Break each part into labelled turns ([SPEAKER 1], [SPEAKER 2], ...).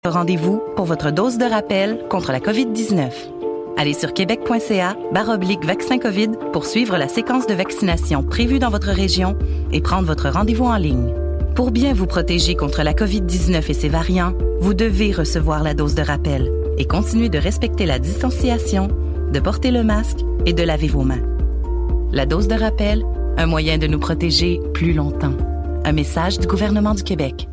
[SPEAKER 1] Rendez-vous pour votre dose de rappel contre la COVID-19. Allez sur québec.ca/vaccin COVID pour suivre la séquence de vaccination prévue dans votre région et prendre votre rendez-vous en ligne. Pour bien vous protéger contre la COVID-19 et ses variants, vous devez recevoir la dose de rappel et continuer de respecter la distanciation, de porter le masque et de laver vos mains. La dose de rappel, un moyen de nous protéger plus longtemps. Un message du gouvernement du Québec.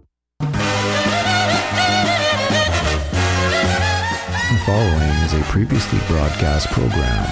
[SPEAKER 2] The following is a previously broadcast program.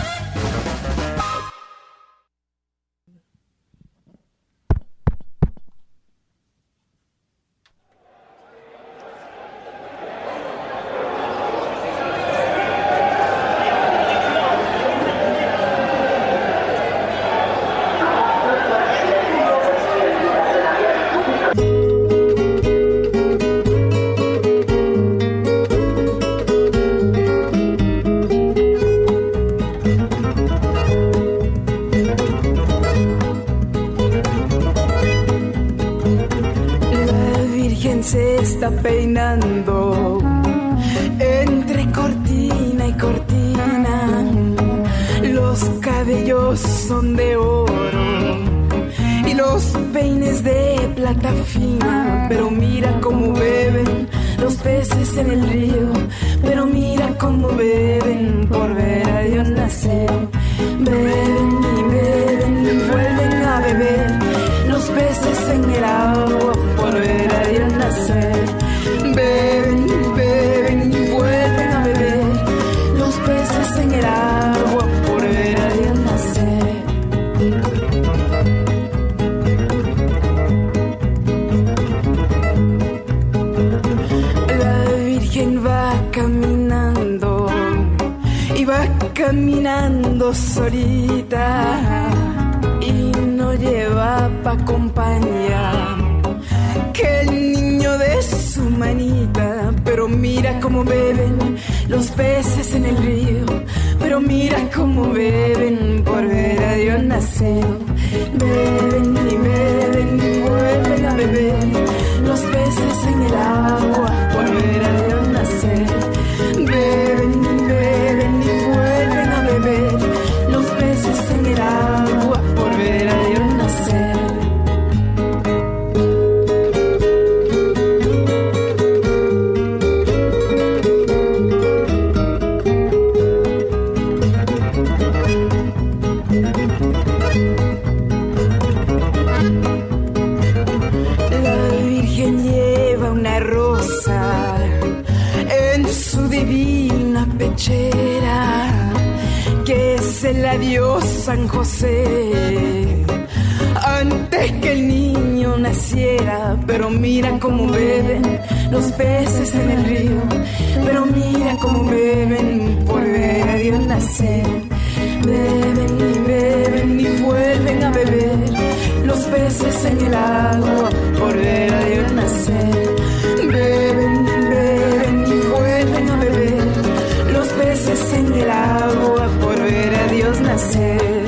[SPEAKER 3] Peinando entre cortina y cortina, los cabellos son de oro y los peines de plata fina, pero mira cómo beben los peces en el río, pero mira cómo beben por ver a Dios nacer. Beben y vuelven a beber los peces en el agua por ver a Dios nacer. Beben y vuelven a beber los peces en el agua por ver a Dios nacer. La Virgen va caminando y va caminando solita y no lleva pa' compañía que el niño de su manita, pero mira cómo beben los peces en el río, pero mira cómo beben por ver a Dios nacer. Beben y vuelven a beber los peces en el agua por ver a Dios nacer. Beben y vuelven a beber los peces en el agua por ver a Dios nacer. Que se la dio San José antes que el niño naciera, pero mira cómo beben los peces en el río, pero mira cómo beben por ver a Dios nacer. Beben y vuelven a beber los peces en el agua por ver a Dios nacer. Beben y vuelven a beber los peces en el agua por ver a Dios nacer.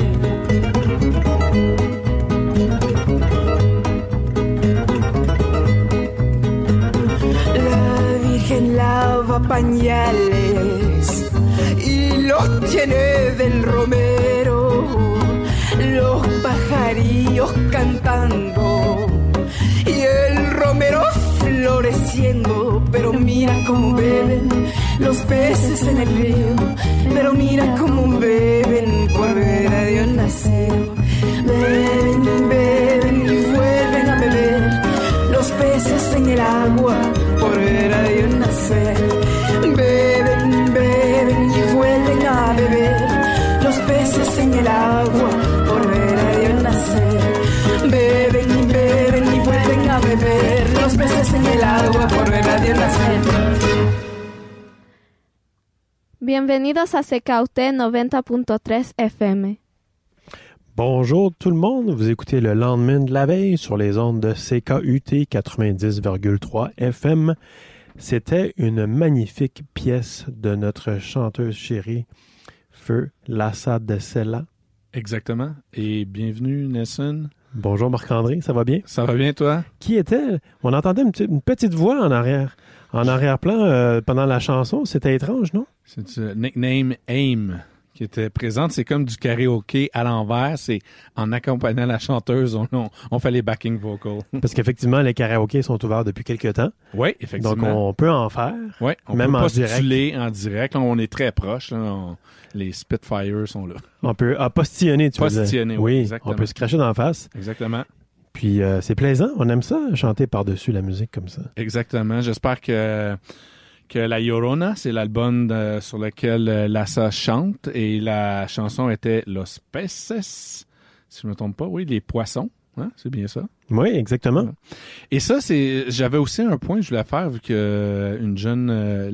[SPEAKER 3] La Virgen lava pañales y los tiene del romero, los pajarillos cantando y el romero floreciendo, pero mira cómo beben los peces en el río, pero mira cómo beben por ver a Dios nacer. Beben y vuelven a beber los peces en el agua por ver a Dios nacer. Beben y vuelven a beber los peces en el agua por ver a Dios nacer. Beben y vuelven a beber los peces en el agua por ver a Dios nacer.
[SPEAKER 4] Bienvenidos à CKUT 90.3 FM.
[SPEAKER 5] Bonjour tout le monde, vous écoutez le lendemain de la veille sur les ondes de CKUT 90,3 FM. C'était une magnifique pièce de notre chanteuse chérie, Feu Lassa de Sella.
[SPEAKER 6] Exactement. Et bienvenue, Nelson.
[SPEAKER 5] Bonjour Marc-André, ça va bien?
[SPEAKER 6] Ça va bien, toi?
[SPEAKER 5] Qui était? On entendait une petite voix en arrière-plan pendant la chanson. C'était étrange, non?
[SPEAKER 6] C'est nickname AIM qui était présente. C'est comme du karaoké à l'envers. C'est en accompagnant la chanteuse, on fait les backing vocals.
[SPEAKER 5] Parce qu'effectivement, les karaokés sont ouverts depuis quelques temps.
[SPEAKER 6] Oui, effectivement.
[SPEAKER 5] Donc, on peut en faire.
[SPEAKER 6] Oui, on
[SPEAKER 5] même
[SPEAKER 6] peut
[SPEAKER 5] en direct.
[SPEAKER 6] postuler en direct. Là, on est très proche. Les Spitfires sont là.
[SPEAKER 5] On peut postillonner, tu veux dire.
[SPEAKER 6] Postillonner, oui, exactement.
[SPEAKER 5] On peut se cracher dans la face.
[SPEAKER 6] Exactement.
[SPEAKER 5] Puis, c'est plaisant. On aime ça, chanter par-dessus la musique comme ça.
[SPEAKER 6] Exactement. J'espère que La Llorona, c'est l'album sur lequel Lassa chante, et la chanson était Los Peces, si je ne me trompe pas. Oui, les poissons. Hein? C'est bien ça.
[SPEAKER 5] Oui, exactement.
[SPEAKER 6] Et ça, j'avais aussi un point que je voulais faire, vu que une jeune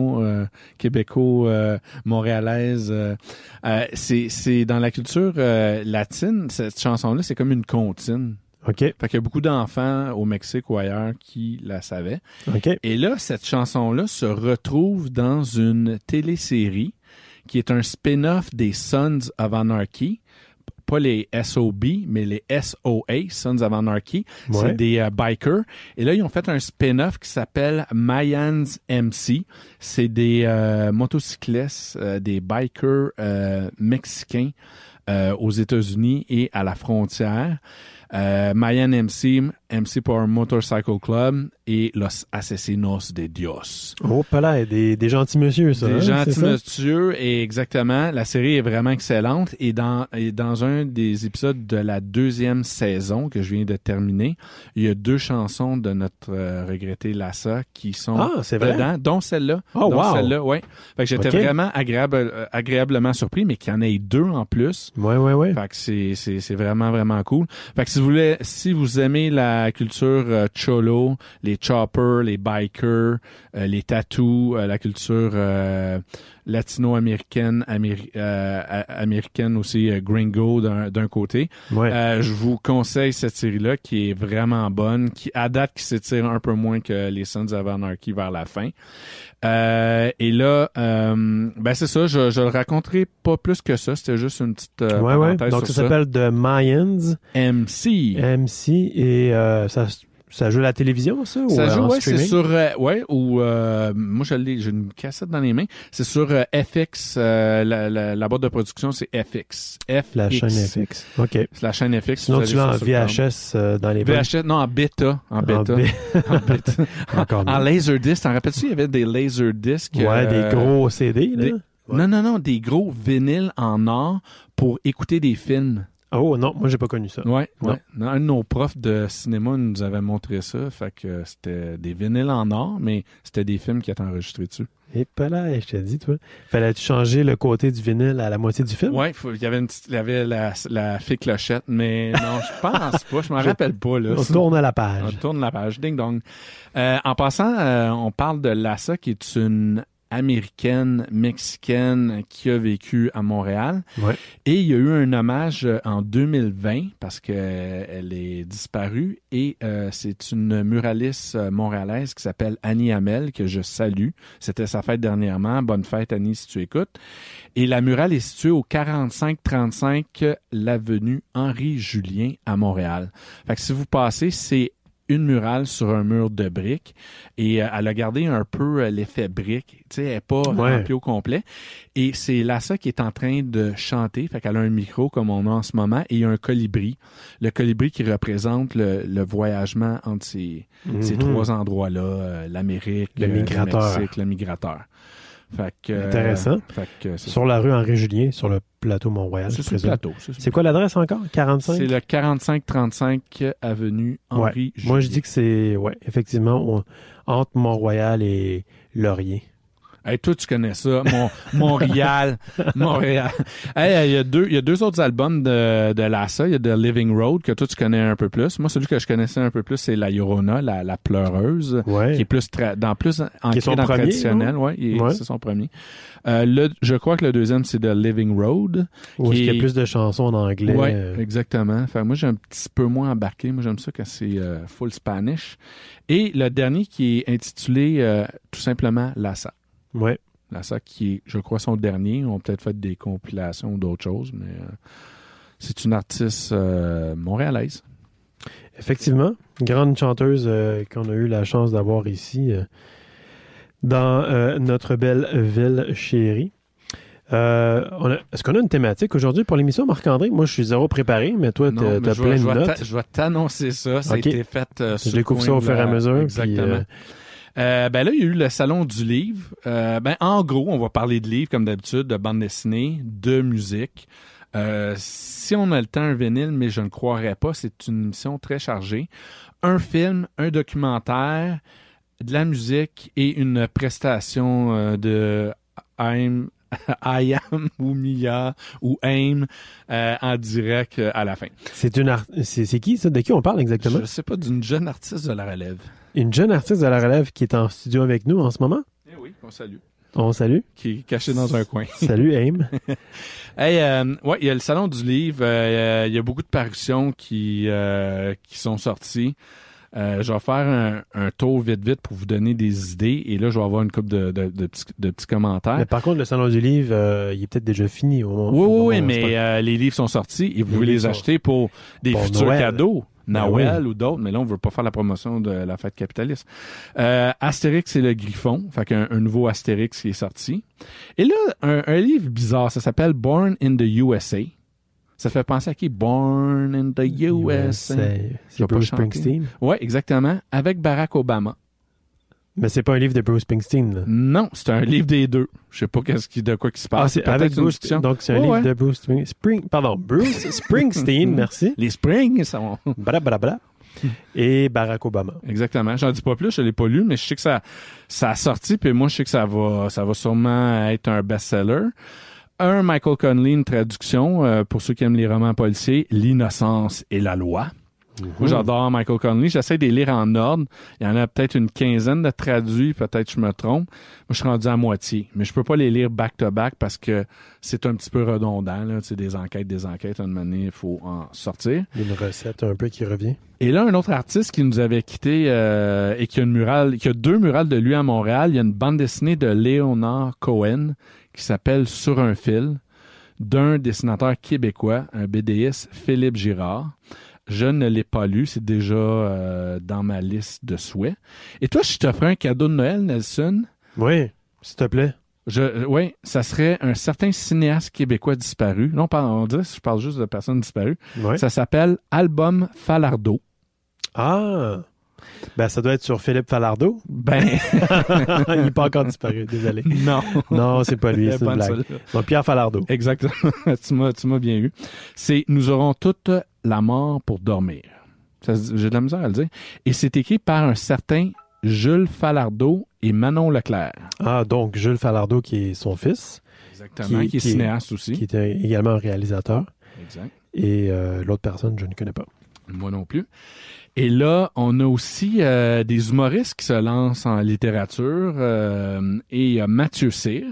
[SPEAKER 6] latino-québéco-montréalaise, c'est dans la culture latine, cette chanson-là, c'est comme une comptine.
[SPEAKER 5] OK.
[SPEAKER 6] Fait qu'il y a beaucoup d'enfants au Mexique ou ailleurs qui la savaient.
[SPEAKER 5] OK.
[SPEAKER 6] Et là, cette chanson-là se retrouve dans une télésérie qui est un spin-off des Sons of Anarchy. Pas les SOB, mais les SOA, Sons of Anarchy.
[SPEAKER 5] Ouais.
[SPEAKER 6] C'est des bikers. Et là, ils ont fait un spin-off qui s'appelle Mayans MC. C'est des motocyclistes, des bikers mexicains aux États-Unis et à la frontière. Mayan MC pour un Motorcycle Club et Los Asesinos de Dios.
[SPEAKER 5] Oh, pas là, des gentils monsieur, ça.
[SPEAKER 6] Des
[SPEAKER 5] hein,
[SPEAKER 6] gentils monsieur, et exactement. La série est vraiment excellente. Et dans un des épisodes de la 2e saison que je viens de terminer, il y a 2 chansons de notre regretté Lassa qui sont dedans, dont celle-là.
[SPEAKER 5] Oh, wow!
[SPEAKER 6] Celle-là, ouais. Fait que j'étais vraiment agréablement surpris, mais qu'il y en ait 2 en plus.
[SPEAKER 5] Ouais.
[SPEAKER 6] Fait que c'est vraiment, vraiment cool. Fait que si vous aimez la culture cholo, les choppers, les bikers, les tattoos, la culture latino-américaine, américaine aussi, gringo d'un côté.
[SPEAKER 5] Ouais.
[SPEAKER 6] Je vous conseille cette série-là qui est vraiment bonne, qui à date qui s'étire un peu moins que les Sons of Anarchy vers la fin. Et là, c'est ça, je le raconterai pas plus que ça, c'était juste une petite parenthèse.
[SPEAKER 5] Donc
[SPEAKER 6] sur
[SPEAKER 5] ça s'appelle The Mayans.
[SPEAKER 6] MC,
[SPEAKER 5] et ça joue à la télévision, ça?
[SPEAKER 6] Ça joue,
[SPEAKER 5] ouais,
[SPEAKER 6] c'est sur... moi, j'ai une cassette dans les mains. C'est sur FX. La boîte de production, c'est FX.
[SPEAKER 5] La chaîne FX. OK.
[SPEAKER 6] C'est la chaîne FX.
[SPEAKER 5] Sinon, tu l'as en VHS dans les
[SPEAKER 6] VHS, non, en bêta. En bêta.
[SPEAKER 5] Encore
[SPEAKER 6] en Laserdisc. T'en rappelles-tu, il y avait des Laserdiscs?
[SPEAKER 5] Ouais, des gros CD, là.
[SPEAKER 6] Non, des gros vinyles en or pour écouter des films.
[SPEAKER 5] Oh non, moi j'ai pas connu ça.
[SPEAKER 6] Ouais. Un de nos profs de cinéma nous avait montré ça, fait que c'était des vinyles en or, mais c'était des films qui étaient enregistrés dessus.
[SPEAKER 5] Et pas là, je t'ai dit, toi. Fallait-tu changer le côté du vinyle à la moitié du film?
[SPEAKER 6] Ouais, il y avait la fée clochette, mais non, je pense pas, je m'en rappelle pas, là.
[SPEAKER 5] On tourne à la page.
[SPEAKER 6] On tourne la page, ding dong. En passant, on parle de Lassa, qui est une américaine, mexicaine qui a vécu à Montréal.
[SPEAKER 5] Ouais.
[SPEAKER 6] Et il y a eu un hommage en 2020 parce qu'elle est disparue et c'est une muraliste montréalaise qui s'appelle Annie Hamel que je salue. C'était sa fête dernièrement. Bonne fête Annie si tu écoutes. Et la murale est située au 4535 l'avenue Henri-Julien à Montréal. Fait que si vous passez, c'est une murale sur un mur de briques et elle a gardé un peu l'effet brique. Tu sais, elle n'est pas remplie au complet. Et c'est Lassa qui est en train de chanter. Fait qu'elle a un micro comme on a en ce moment et il y a un colibri. Le colibri qui représente le voyagement entre ces 3 endroits-là, l'Amérique, le Mexique, le migrateur. Fait que,
[SPEAKER 5] intéressant. Sur la rue Henri-Julien, sur le plateau Mont-Royal.
[SPEAKER 6] C'est sur le plateau.
[SPEAKER 5] C'est quoi l'adresse encore? 45?
[SPEAKER 6] C'est le 4535 avenue Henri-Julien.
[SPEAKER 5] Moi, je dis que c'est, effectivement, entre Mont-Royal et Laurier.
[SPEAKER 6] Hey, toi, tu connais ça, Montréal. Hey, il y a 2 autres albums de Lassa. Il y a The Living Road, que toi, tu connais un peu plus. Moi, celui que je connaissais un peu plus, c'est La Llorona, la pleureuse, qui est plus ancré dans le traditionnel. C'est son premier. Je crois que le deuxième, c'est The Living Road.
[SPEAKER 5] Qui a plus de chansons en anglais.
[SPEAKER 6] Oui, exactement. Enfin, moi, j'ai un petit peu moins embarqué. Moi, j'aime ça quand c'est full Spanish. Et le dernier qui est intitulé tout simplement Lassa.
[SPEAKER 5] Ouais.
[SPEAKER 6] Lassa qui est, je crois, son dernier. Ils ont peut-être fait des compilations ou d'autres choses, mais c'est une artiste montréalaise.
[SPEAKER 5] Effectivement, grande chanteuse qu'on a eu la chance d'avoir ici dans notre belle ville chérie. Est-ce qu'on a une thématique aujourd'hui pour l'émission, Marc-André? Moi, je suis zéro préparé, mais toi, tu as plein de notes.
[SPEAKER 6] Je vais t'annoncer ça. Ça a été fait sur
[SPEAKER 5] je découvre ça au fur et à mesure.
[SPEAKER 6] Exactement. Là, il y a eu le Salon du livre. En gros, on va parler de livres, comme d'habitude, de bande dessinée, de musique. Si on a le temps, un vinyle, mais je ne croirais pas. C'est une émission très chargée. Un film, un documentaire, de la musique et une prestation de I Am ou Mia ou Aim en direct à la fin.
[SPEAKER 5] C'est qui ça? De qui on parle exactement?
[SPEAKER 6] Je sais pas, d'une jeune artiste de la relève. Une
[SPEAKER 5] jeune artiste de la relève qui est en studio avec nous en ce moment?
[SPEAKER 6] Eh oui, on salue.
[SPEAKER 5] On salue.
[SPEAKER 6] Qui est caché dans un coin.
[SPEAKER 5] Salut, Aim.
[SPEAKER 6] Il y a le Salon du livre. Il y a beaucoup de parutions qui sont sorties. Je vais faire un tour vite pour vous donner des idées. Et là, je vais avoir une couple de petits commentaires.
[SPEAKER 5] Mais par contre, le Salon du livre, il est peut-être déjà fini au moment.
[SPEAKER 6] Oui, mais les livres sont sortis et vous pouvez les acheter pour des futurs cadeaux. Noël ou d'autres, mais là, on veut pas faire la promotion de la fête capitaliste. Astérix et le Griffon, fait qu'un nouveau Astérix qui est sorti. Et là, un livre bizarre, ça s'appelle Born in the USA. Ça fait penser à qui? Born in the USA.
[SPEAKER 5] C'est Bruce Springsteen?
[SPEAKER 6] Oui, exactement, avec Barack Obama.
[SPEAKER 5] Mais c'est pas un livre de Bruce Springsteen, là.
[SPEAKER 6] Non, c'est un livre des deux. Je sais pas de quoi qui se passe.
[SPEAKER 5] C'est avec Bruce. Donc c'est un livre de Bruce Bruce Springsteen, merci.
[SPEAKER 6] Les Springs, ça va.
[SPEAKER 5] Bla. Et Barack Obama.
[SPEAKER 6] Exactement. J'en dis pas plus, je l'ai pas lu, mais je sais que ça a sorti, puis moi je sais que ça va sûrement être un best-seller. Un Michael Connelly, une traduction pour ceux qui aiment les romans policiers, L'innocence et la loi. Moi, j'adore Michael Connelly. J'essaie de les lire en ordre. Il y en a peut-être une quinzaine de traduits. Peut-être je me trompe. Moi, je suis rendu à moitié. Mais je peux pas les lire back-to-back parce que c'est un petit peu redondant. Là. Tu sais, des enquêtes. À un moment donné, il faut en sortir.
[SPEAKER 5] Une recette un peu qui revient.
[SPEAKER 6] Et là, un autre artiste qui nous avait quitté et qui a 2 murales de lui à Montréal. Il y a une bande dessinée de Leonard Cohen qui s'appelle Sur un fil d'un dessinateur québécois, un BDiste, Philippe Girard. Je ne l'ai pas lu, c'est déjà dans ma liste de souhaits. Et toi, je t'offrais un cadeau de Noël, Nelson.
[SPEAKER 5] Oui, s'il te plaît.
[SPEAKER 6] Oui, ça serait un certain cinéaste québécois disparu. Non, on dirait que je parle juste de personnes disparues.
[SPEAKER 5] Ouais.
[SPEAKER 6] Ça s'appelle Album Falardeau.
[SPEAKER 5] Ah! Ben, ça doit être sur Philippe Falardeau.
[SPEAKER 6] Ben.
[SPEAKER 5] Il n'est pas encore disparu, désolé. Non, c'est pas lui, c'est une blague. Donc, Pierre Falardeau.
[SPEAKER 6] Exactement. Tu m'as bien eu. C'est « Nous aurons toute la mort pour dormir ». J'ai de la misère à le dire. Et c'est écrit par un certain Jules Falardeau et Manon Leclerc.
[SPEAKER 5] Ah, donc Jules Falardeau qui est son fils.
[SPEAKER 6] Exactement, qui est cinéaste aussi.
[SPEAKER 5] Qui est également un réalisateur.
[SPEAKER 6] Exact.
[SPEAKER 5] Et l'autre personne, je ne connais pas.
[SPEAKER 6] Moi non plus. Et là, on a aussi des humoristes qui se lancent en littérature. Et il y a Mathieu Cyr,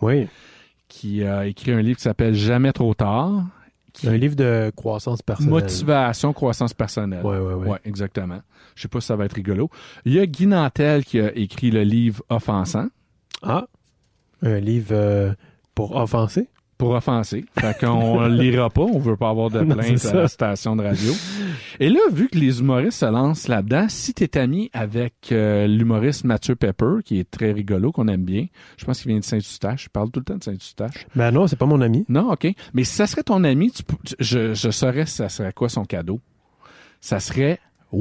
[SPEAKER 6] qui a écrit un livre qui s'appelle « Jamais trop tard ».
[SPEAKER 5] Un livre de croissance personnelle.
[SPEAKER 6] Motivation, croissance personnelle.
[SPEAKER 5] Oui.
[SPEAKER 6] Ouais, exactement. Je sais pas si ça va être rigolo. Il y a Guy Nantel qui a écrit le livre « Offensant ».
[SPEAKER 5] Ah, un livre pour offenser?
[SPEAKER 6] Pour offenser. Fait qu'on ne lira pas, on veut pas avoir de plainte à la station de radio. Et là, vu que les humoristes se lancent là-dedans, si tu es ami avec l'humoriste Mathieu Pepper, qui est très rigolo, qu'on aime bien, je pense qu'il vient de Saint-Eustache, je parle tout le temps de Saint-Eustache.
[SPEAKER 5] Ben non, c'est pas mon ami.
[SPEAKER 6] Non, OK. Mais si ça serait ton ami, je saurais ça serait quoi son cadeau. Ça serait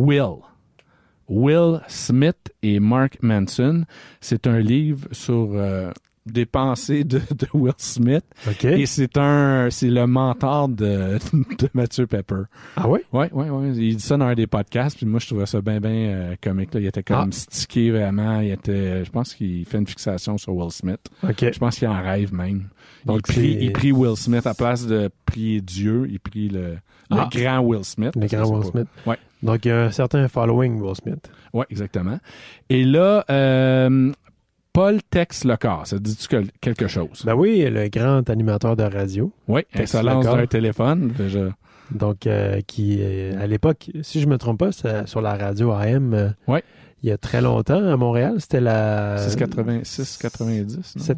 [SPEAKER 6] Will Smith et Mark Manson. C'est un livre sur... des pensées de Will Smith.
[SPEAKER 5] Okay.
[SPEAKER 6] Et c'est le mentor de Mathieu Pepper.
[SPEAKER 5] Ah oui?
[SPEAKER 6] Oui. Il dit ça dans un des podcasts, puis moi, je trouvais ça bien comique. Là. Il était comme stické vraiment. Je pense qu'il fait une fixation sur Will Smith.
[SPEAKER 5] Okay.
[SPEAKER 6] Je pense qu'il en rêve même.
[SPEAKER 5] Donc,
[SPEAKER 6] il prie Will Smith à place de prier Dieu. Il prie le grand Will Smith.
[SPEAKER 5] Le grand Will Smith.
[SPEAKER 6] Ouais.
[SPEAKER 5] Donc, il y a un certain following Will Smith.
[SPEAKER 6] Oui, exactement. Et là... Paul Tex-Lecor, ça dit-tu quelque chose?
[SPEAKER 5] Ben oui, le grand animateur de radio.
[SPEAKER 6] Oui, excellence d'un téléphone.
[SPEAKER 5] Donc, qui, à l'époque, si je me trompe pas, sur la radio AM, il y a très longtemps à Montréal. C'était la...
[SPEAKER 6] 6,90, non?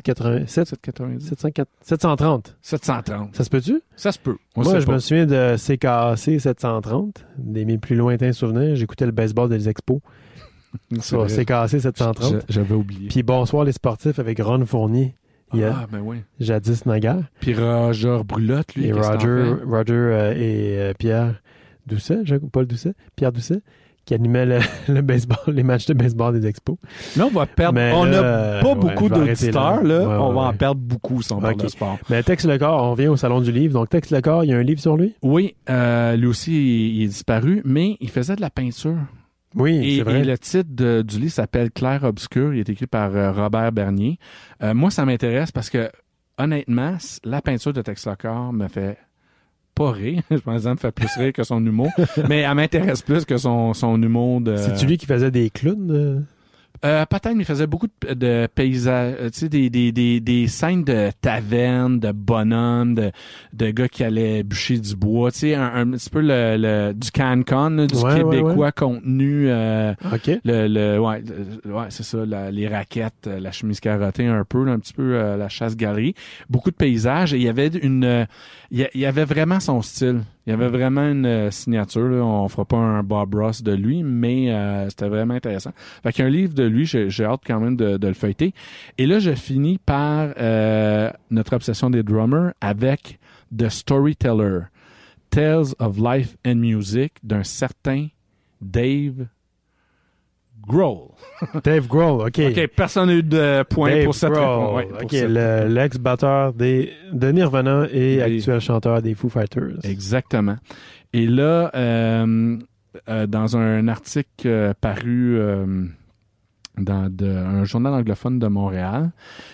[SPEAKER 5] 730.
[SPEAKER 6] 730.
[SPEAKER 5] Ça se peut-tu?
[SPEAKER 6] Ça se peut.
[SPEAKER 5] Moi, je me souviens de CKAC 730, des mes plus lointains souvenirs. J'écoutais le baseball des Expos sur CKAC 730.
[SPEAKER 6] J'avais oublié.
[SPEAKER 5] Puis Bonsoir les sportifs avec Ron Fournier.
[SPEAKER 6] Ben oui.
[SPEAKER 5] Jadis naguère.
[SPEAKER 6] Puis Roger Brulotte, lui.
[SPEAKER 5] Et Roger et Pierre Doucet, Paul Doucet, Pierre Doucet, qui animait le baseball, les matchs de baseball des Expos.
[SPEAKER 6] Là, on va perdre. On n'a pas beaucoup d'auditeurs, là. On va en perdre beaucoup si on parle de sport.
[SPEAKER 5] Mais Tex Lecor, on vient au Salon du Livre. Donc, Tex Lecor, il y a un livre sur lui?
[SPEAKER 6] Oui, lui aussi, il est disparu, mais il faisait de la peinture.
[SPEAKER 5] Oui, c'est vrai.
[SPEAKER 6] Et le titre du livre s'appelle Clair Obscur. Il est écrit par Robert Bernier. Moi, ça m'intéresse parce que, honnêtement, la peinture de Tex Lecor me fait pas rire. Je pense que ça me fait plus rire que son humour. Mais elle m'intéresse plus que son humour de...
[SPEAKER 5] C'est-tu lui qui faisait des clowns?
[SPEAKER 6] Peut-être, mais il faisait beaucoup de paysages, tu sais, des scènes de taverne, de bonhommes, de gars qui allaient bûcher du bois, tu sais, un petit peu du can-con, du québécois contenu.
[SPEAKER 5] OK.
[SPEAKER 6] C'est ça, les raquettes, la chemise carottée un peu, là, un petit peu la chasse-galerie. Beaucoup de paysages et il y avait il y avait vraiment son style. Il y avait vraiment une signature, là. On fera pas un Bob Ross de lui, mais c'était vraiment intéressant. Fait qu'il y a un livre de lui, j'ai hâte quand même de le feuilleter. Et là, je finis par notre obsession des drummers avec The Storyteller, Tales of Life and Music d'un certain Dave Grohl.
[SPEAKER 5] Dave Grohl, OK.
[SPEAKER 6] OK, personne n'a eu de point
[SPEAKER 5] Dave
[SPEAKER 6] pour cette
[SPEAKER 5] Grohl.
[SPEAKER 6] réponse.
[SPEAKER 5] OK, l'ex-batteur de Nirvana et actuel chanteur des Foo Fighters.
[SPEAKER 6] Exactement. Et là, dans un article paru dans un journal anglophone de Montréal,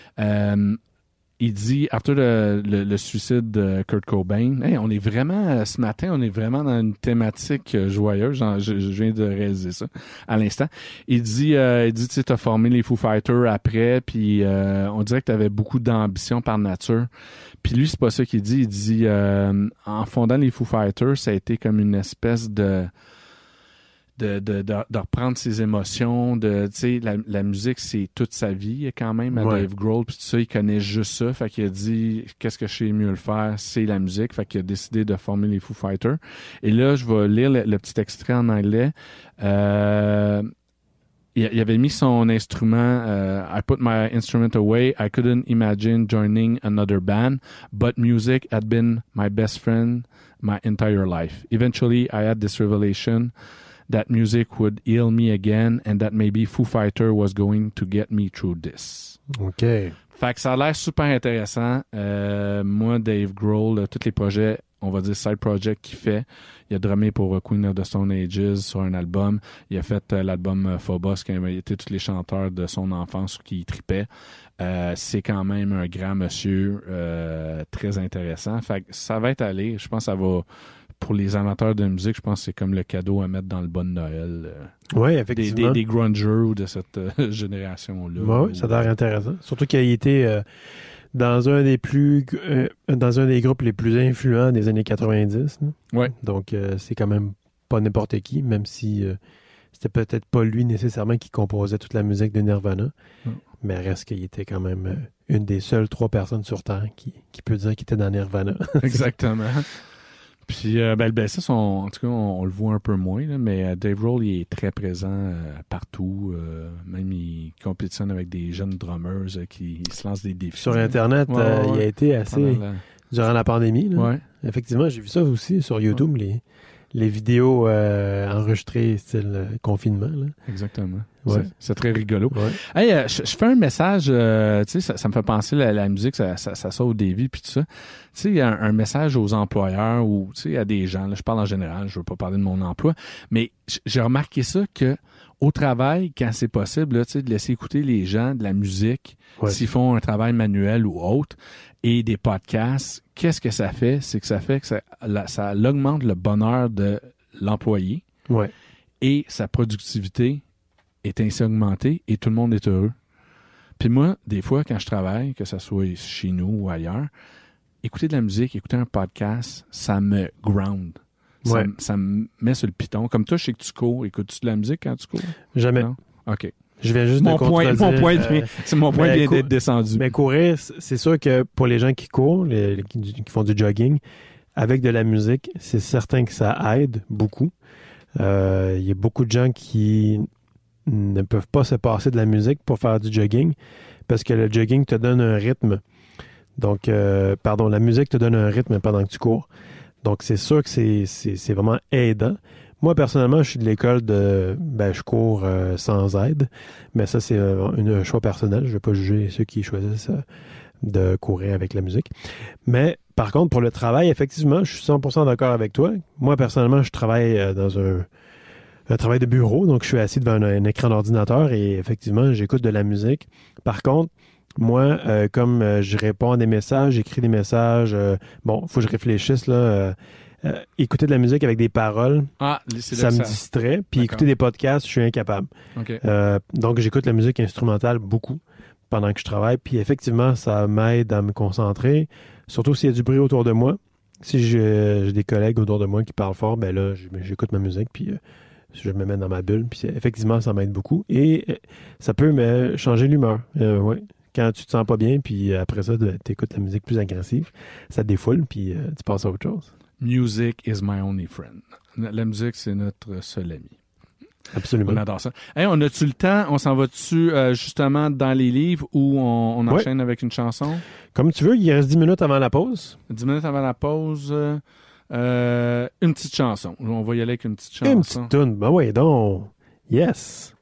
[SPEAKER 6] il dit, Arthur, le suicide de Kurt Cobain, hey, on est vraiment, ce matin, on est vraiment dans une thématique joyeuse. Je viens de réaliser ça à l'instant. Il dit, tu sais, t'as formé les Foo Fighters après, puis on dirait que t'avais beaucoup d'ambition par nature. Puis lui, c'est pas ça qu'il dit. Il dit, en fondant les Foo Fighters, ça a été comme une espèce de reprendre ses émotions, tu sais, la musique, c'est toute sa vie quand même à Dave Grohl, puis tout ça, il connaît juste ça, fait qu'il a dit, qu'est-ce que je sais mieux le faire, c'est la musique, fait qu'il a décidé de former les Foo Fighters. Et là, je vais lire le petit extrait en anglais. Il avait mis son instrument, I put my instrument away, I couldn't imagine joining another band, but music had been my best friend my entire life. Eventually, I had this revelation that music would heal me again and that maybe Foo Fighter was going to get me through this.
[SPEAKER 5] OK.
[SPEAKER 6] Fait que ça a l'air super intéressant. Moi, Dave Grohl, tous les projets, on va dire side project qu'il fait, il a drummé pour Queen of the Stone Ages sur un album. Il a fait l'album Phobos qui a été tous les chanteurs de son enfance qui tripaient. C'est quand même un grand monsieur très intéressant. Fait que ça va être allé. Je pense que ça va... Pour les amateurs de musique, je pense que c'est comme le cadeau à mettre dans le bon Noël.
[SPEAKER 5] Oui, effectivement.
[SPEAKER 6] Des grungers ou de cette génération-là.
[SPEAKER 5] Oui, ça a l'air intéressant. Surtout qu'il a été dans un des groupes les plus influents des années 90.
[SPEAKER 6] Oui.
[SPEAKER 5] Donc, c'est quand même pas n'importe qui, même si c'était peut-être pas lui nécessairement qui composait toute la musique de Nirvana. Mais reste qu'il était quand même une des seules 3 personnes sur Terre qui peut dire qu'il était dans Nirvana.
[SPEAKER 6] Exactement. Puis, le bassiste, en tout cas, on le voit un peu moins, là, mais Dave Grohl, il est très présent partout. Même, il compétitionne avec des jeunes drummers qui se lancent des défis.
[SPEAKER 5] Sur Internet, il a été assez... Durant la pandémie. Là.
[SPEAKER 6] Ouais.
[SPEAKER 5] Effectivement, j'ai vu ça aussi sur YouTube, les vidéos enregistrées style confinement. Là.
[SPEAKER 6] Exactement.
[SPEAKER 5] Ouais.
[SPEAKER 6] C'est très rigolo.
[SPEAKER 5] Ouais.
[SPEAKER 6] Hey, je fais un message, tu sais, ça me fait penser la musique, ça sauve des vies puis tout ça. Tu sais, il y a un message aux employeurs ou tu sais, à des gens, là, je parle en général, je veux pas parler de mon emploi, mais j'ai remarqué ça que au travail, quand c'est possible, là, tu sais, de laisser écouter les gens de la musique, s'ils font un travail manuel ou autre, et des podcasts, qu'est-ce que ça fait? C'est que ça fait que ça augmente le bonheur de l'employé et sa productivité est ainsi augmentée et tout le monde est heureux. Puis moi, des fois, quand je travaille, que ce soit chez nous ou ailleurs, écouter de la musique, écouter un podcast, ça me ground. Ça me met sur le piton. Comme toi, je sais que tu cours. Écoutes-tu de la musique quand tu cours?
[SPEAKER 5] Jamais.
[SPEAKER 6] Non? OK.
[SPEAKER 5] Je viens juste
[SPEAKER 6] Mon
[SPEAKER 5] de contredire.
[SPEAKER 6] C'est mon point vient d'être descendu.
[SPEAKER 5] Mais courir, c'est sûr que pour les gens qui courent, qui font du jogging, avec de la musique, c'est certain que ça aide beaucoup. Il y a beaucoup de gens qui ne peuvent pas se passer de la musique pour faire du jogging parce que le jogging te donne un rythme. Donc, la musique te donne un rythme pendant que tu cours. Donc, c'est sûr que c'est vraiment aidant. Moi, personnellement, je suis de l'école de... je cours sans aide, mais ça, c'est un choix personnel. Je ne vais pas juger ceux qui choisissent de courir avec la musique. Mais, par contre, pour le travail, effectivement, je suis 100% d'accord avec toi. Moi, personnellement, je travaille dans un travail de bureau, donc je suis assis devant un écran d'ordinateur et effectivement, j'écoute de la musique. Par contre, moi, comme je réponds à des messages, j'écris des messages, il faut que je réfléchisse, là... écouter de la musique avec des paroles, ça me distrait. Puis écouter des podcasts, je suis incapable.
[SPEAKER 6] Okay.
[SPEAKER 5] Donc, j'écoute la musique instrumentale beaucoup pendant que je travaille. Puis effectivement, ça m'aide à me concentrer. Surtout s'il y a du bruit autour de moi. Si j'ai des collègues autour de moi qui parlent fort, ben là, j'écoute ma musique. Puis je me mets dans ma bulle. Puis effectivement, ça m'aide beaucoup. Et ça peut me changer l'humeur. Ouais. Quand tu te sens pas bien, puis après ça, tu écoutes la musique plus agressive, ça te défoule, puis tu passes à autre chose.
[SPEAKER 6] Music is my only friend. La musique, c'est notre seul ami.
[SPEAKER 5] Absolument.
[SPEAKER 6] On adore ça. Hey, on a-tu le temps? On s'en va-tu justement dans les livres ou on enchaîne avec une chanson?
[SPEAKER 5] Comme tu veux, il reste 10 minutes avant la pause.
[SPEAKER 6] 10 minutes avant la pause, une petite chanson. On va y aller avec une petite chanson.
[SPEAKER 5] Une petite toune. Ben oui, donc. Yes.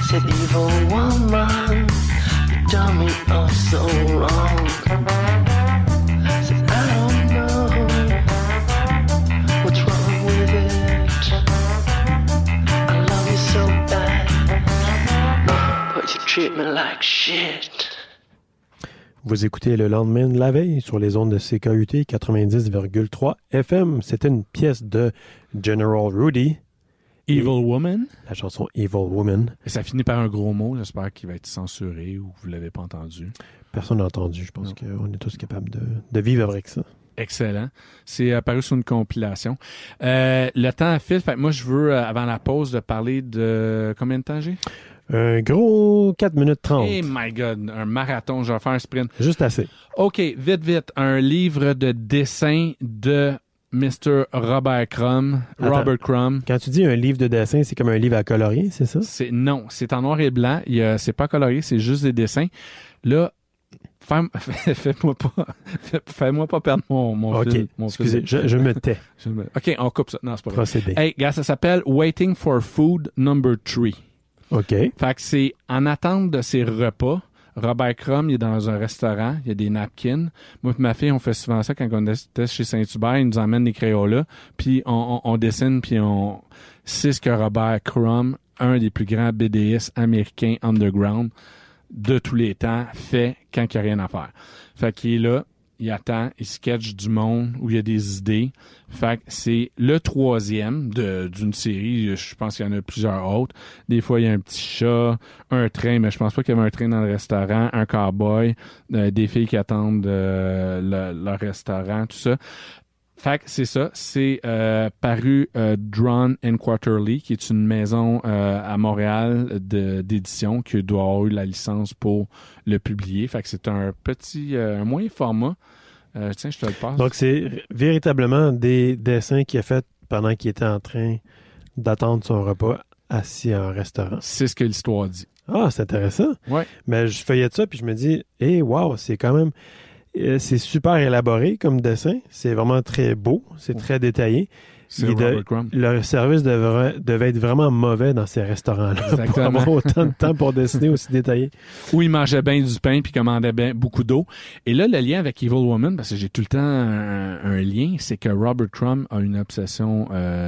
[SPEAKER 7] Said evil woman, you done me all so wrong. Said I don't know what's wrong with it. I love you so bad, but you treat me like shit.
[SPEAKER 5] Vous écoutez Le Lendemain de la veille sur les ondes de CKUT 90,3 FM. C'était une pièce de General Rudy.
[SPEAKER 6] Evil Woman.
[SPEAKER 5] La chanson Evil Woman.
[SPEAKER 6] Et ça finit par un gros mot. J'espère qu'il va être censuré ou vous ne l'avez pas entendu.
[SPEAKER 5] Personne n'a entendu. Je pense qu'on est tous capables de vivre avec ça.
[SPEAKER 6] Excellent. C'est apparu sur une compilation. Le temps file. Fait que moi, je veux, avant la pause, de parler de... Combien de temps j'ai?
[SPEAKER 5] Un gros 4 minutes 30.
[SPEAKER 6] Oh my God, un marathon, je vais faire un sprint.
[SPEAKER 5] Juste assez.
[SPEAKER 6] OK, vite. Un livre de dessin de Mr. Robert Crumb. Robert Crumb.
[SPEAKER 5] Quand tu dis un livre de dessin, c'est comme un livre à colorier, c'est ça?
[SPEAKER 6] Non, c'est en noir et blanc. C'est pas colorié, c'est juste des dessins. Là, fais-moi pas perdre mon
[SPEAKER 5] OK,
[SPEAKER 6] fil.
[SPEAKER 5] excusez, je me tais.
[SPEAKER 6] OK, on coupe ça. Non, c'est pas vrai.
[SPEAKER 5] Procédé.
[SPEAKER 6] Hey, gars, ça s'appelle Waiting for Food Number 3.
[SPEAKER 5] OK.
[SPEAKER 6] Fait que c'est en attente de ses repas. Robert Crumb, il est dans un restaurant, il y a des napkins. Moi et ma fille, on fait souvent ça quand on était chez Saint-Hubert, il nous emmène des Crayolas, puis on dessine, puis c'est ce que Robert Crumb, un des plus grands BDistes américains underground de tous les temps, fait quand il n'y a rien à faire. Fait qu'il est là, il attend, il sketch du monde où il y a des idées. Fait que c'est le 3e d'une série. Je pense qu'il y en a plusieurs autres. Des fois, il y a un petit chat, un train, mais je pense pas qu'il y avait un train dans le restaurant, un cowboy, des filles qui attendent leur restaurant, tout ça. Fait que c'est ça. C'est paru Drawn and Quarterly, qui est une maison à Montréal d'édition qui doit avoir eu la licence pour le publier. Fait que c'est un petit, un moyen format. Tiens, je te le passe.
[SPEAKER 5] Donc, c'est véritablement des dessins qu'il a fait pendant qu'il était en train d'attendre son repas assis à un restaurant.
[SPEAKER 6] C'est ce que l'histoire dit.
[SPEAKER 5] Ah, c'est intéressant.
[SPEAKER 6] Ouais.
[SPEAKER 5] Mais je feuillette ça, puis je me dis, wow, c'est quand même... c'est super élaboré comme dessin. C'est vraiment très beau. C'est très détaillé.
[SPEAKER 6] C'est Robert Crumb.
[SPEAKER 5] Le service devait être vraiment mauvais dans ces restaurants-là.
[SPEAKER 6] Exactement.
[SPEAKER 5] Pour avoir autant de temps pour dessiner aussi détaillé.
[SPEAKER 6] Où il mangeait bien du pain puis commandait bien beaucoup d'eau. Et là, le lien avec Evil Woman, parce que j'ai tout le temps un lien, c'est que Robert Crumb a une obsession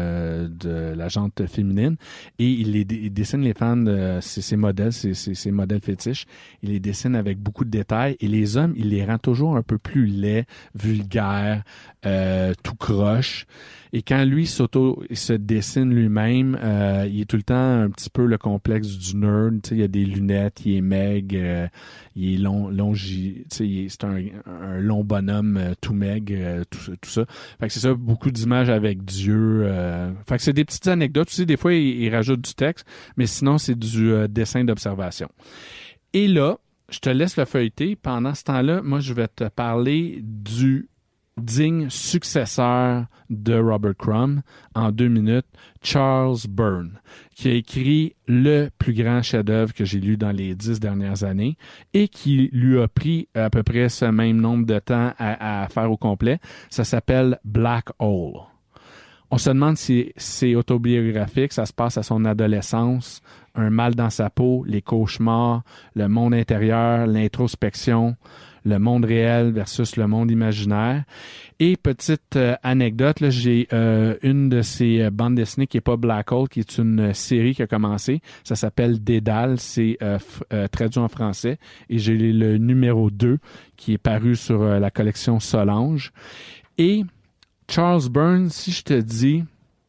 [SPEAKER 6] de la jante féminine et il dessine les femmes de ses modèles, ses modèles fétiches. Il les dessine avec beaucoup de détails et les hommes, il les rend toujours un peu plus laids, vulgaires, tout croche. Et quand lui se dessine lui-même, il est tout le temps un petit peu le complexe du nerd. Tu sais, il a des lunettes, il est maigre, il est c'est un long bonhomme tout maigre, tout ça. Fait que c'est ça, beaucoup d'images avec Dieu. Fait que c'est des petites anecdotes. Tu sais, des fois, il rajoute du texte, mais sinon, c'est du dessin d'observation. Et là, je te laisse le feuilleter. Pendant ce temps-là, moi, je vais te parler du digne successeur de Robert Crumb en 2 minutes, Charles Byrne, qui a écrit le plus grand chef-d'œuvre que j'ai lu dans les 10 dernières années et qui lui a pris à peu près ce même nombre de temps à faire au complet. Ça s'appelle Black Hole. On se demande si c'est autobiographique, ça se passe à son adolescence, un mal dans sa peau, les cauchemars, le monde intérieur, l'introspection, le monde réel versus le monde imaginaire. Et petite anecdote, là, j'ai une de ces bandes dessinées qui est pas Black Hole, qui est une série qui a commencé. Ça s'appelle Dédale, c'est traduit en français. Et j'ai le numéro 2 qui est paru sur la collection Solange. Et Charles Burns, si je te dis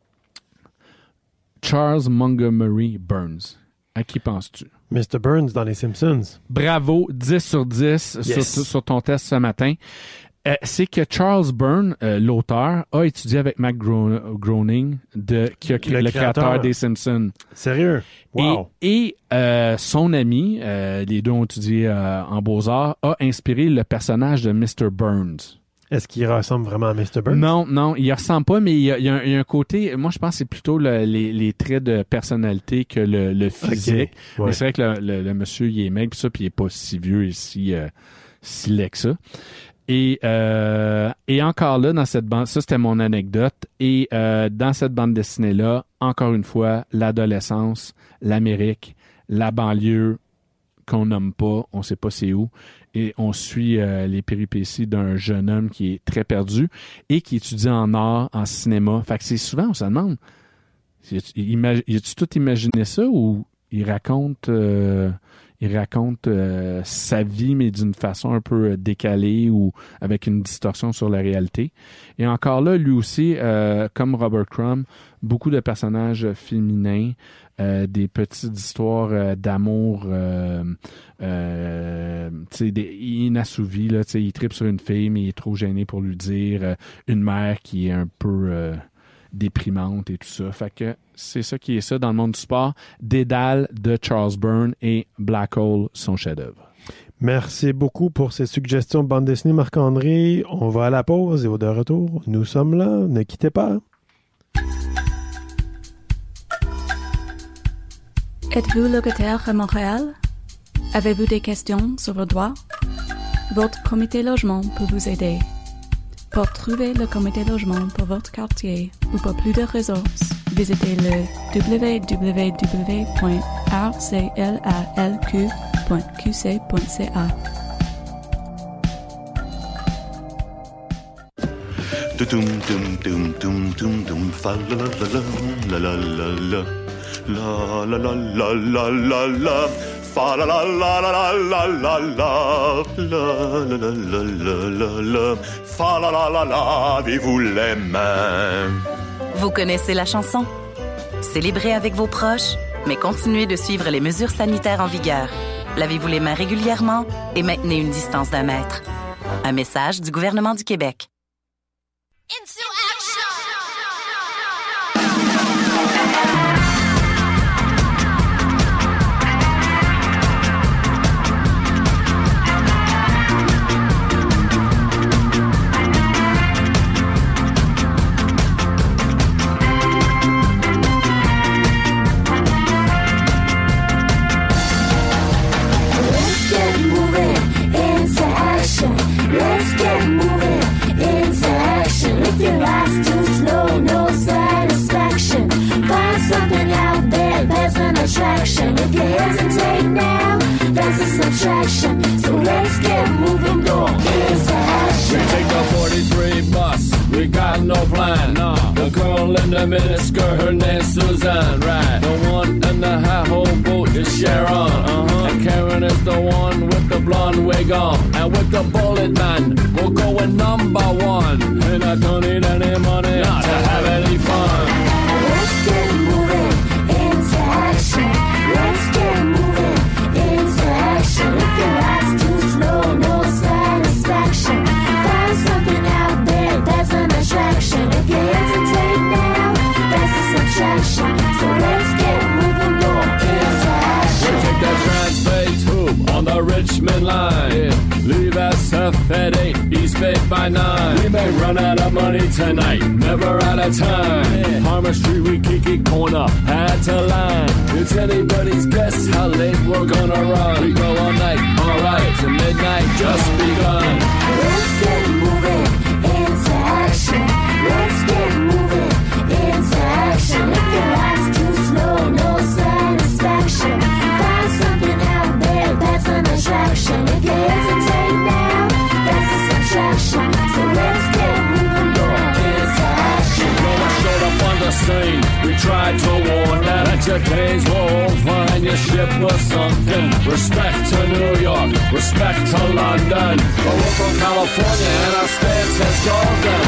[SPEAKER 6] Charles Montgomery Burns, à qui penses-tu?
[SPEAKER 5] Mr. Burns dans Les Simpsons.
[SPEAKER 6] Bravo, 10 sur 10 sur ton test ce matin. C'est que Charles Byrne, l'auteur, a étudié avec Matt Groening, qui a créé le créateur des Simpsons.
[SPEAKER 5] Sérieux? Wow.
[SPEAKER 6] Et son ami, les deux ont étudié en Beaux-Arts, a inspiré le personnage de Mr. Burns.
[SPEAKER 5] Est-ce qu'il ressemble vraiment à Mr. Burns?
[SPEAKER 6] Non, il ressemble pas, mais il y a un côté... Moi, je pense que c'est plutôt les traits de personnalité que le physique. Okay. Ouais. Mais c'est vrai que le monsieur, il est maigre, puis il est pas si vieux et si laid que ça. Et encore là, dans cette bande... Ça, c'était mon anecdote. Et dans cette bande dessinée-là, encore une fois, l'adolescence, l'Amérique, la banlieue qu'on nomme pas, on sait pas c'est où, et on suit les péripéties d'un jeune homme qui est très perdu et qui étudie en art, en cinéma. Fait que c'est souvent, on se demande, a-tu tout imaginé ça ou il raconte sa vie, mais d'une façon un peu décalée ou avec une distorsion sur la réalité. Et encore là, lui aussi, comme Robert Crumb, beaucoup de personnages féminins, des petites histoires d'amour inassouvies. Là, il tripe sur une fille, mais il est trop gêné pour lui dire. Une mère qui est un peu déprimante et tout ça. Fait que c'est ça qui est ça dans le monde du sport. Dédale de Charles Byrne et Black Hole, son chef-d'œuvre.
[SPEAKER 5] Merci beaucoup pour ces suggestions de bande dessinée, Marc-André. On va à la pause et de retour, nous sommes là. Ne quittez pas.
[SPEAKER 8] Êtes-vous locataire à Montréal? Avez-vous des questions sur vos droits? Votre comité logement peut vous aider. Pour trouver le comité logement pour votre quartier ou pour plus de ressources, visitez le www.rclalq.qc.ca.
[SPEAKER 9] Dum dum dum dum dum dum fa la la la la la la la la la la la la la fa la la la la la la la la la la la la fa la la la lavez-vous les mains.
[SPEAKER 1] Vous connaissez la chanson? Célébrez avec vos proches, mais continuez de suivre les mesures sanitaires en vigueur. Lavez-vous les mains régulièrement et maintenez une distance d'1 mètre. Un message du gouvernement du Québec.
[SPEAKER 10] Into action!
[SPEAKER 11] Let's get moving into action. Let's get moving into action. If your life's too slow, no satisfaction. Find something out there, there's an attraction. If you hesitate now, that's a subtraction. So let's get moving, go into action.
[SPEAKER 12] We take the 43 bus, we got no plan, no. The girl in the miniskirt, her name's Suzanne, right? The one in the high hole boat is Sharon, and Karen is the one with the blonde wig on. And with the bullet man, we're going number 1. And I don't need any money not to have any fun.
[SPEAKER 11] Let's get moving into action. Let's get moving into action. If your life's too slow, no satisfaction. Find something out there, that's an attraction. If you hesitate now, that's a subtraction. So let's get moving, go into action.
[SPEAKER 12] We take that Transbay tube on the Richmond line. Yeah. Leave SF at 8, East Bay by 9. We may run out of money tonight, never out of time. Yeah. Harmon Street, we Kiki corner, had to line. It's anybody's guess how late we're gonna run. We go all night, alright, to midnight just begun.
[SPEAKER 11] Let's get moving into action. Let's get moving into action. If your life's too slow, no satisfaction. Find something out there, that's an attraction. If you hesitate now, that's a subtraction. So let's get moving, go into action.
[SPEAKER 12] When we showed up on the scene, we tried to warn them that your days were over and your ship was sunken. Respect to New York, respect to London. But we're from California and our stance is golden.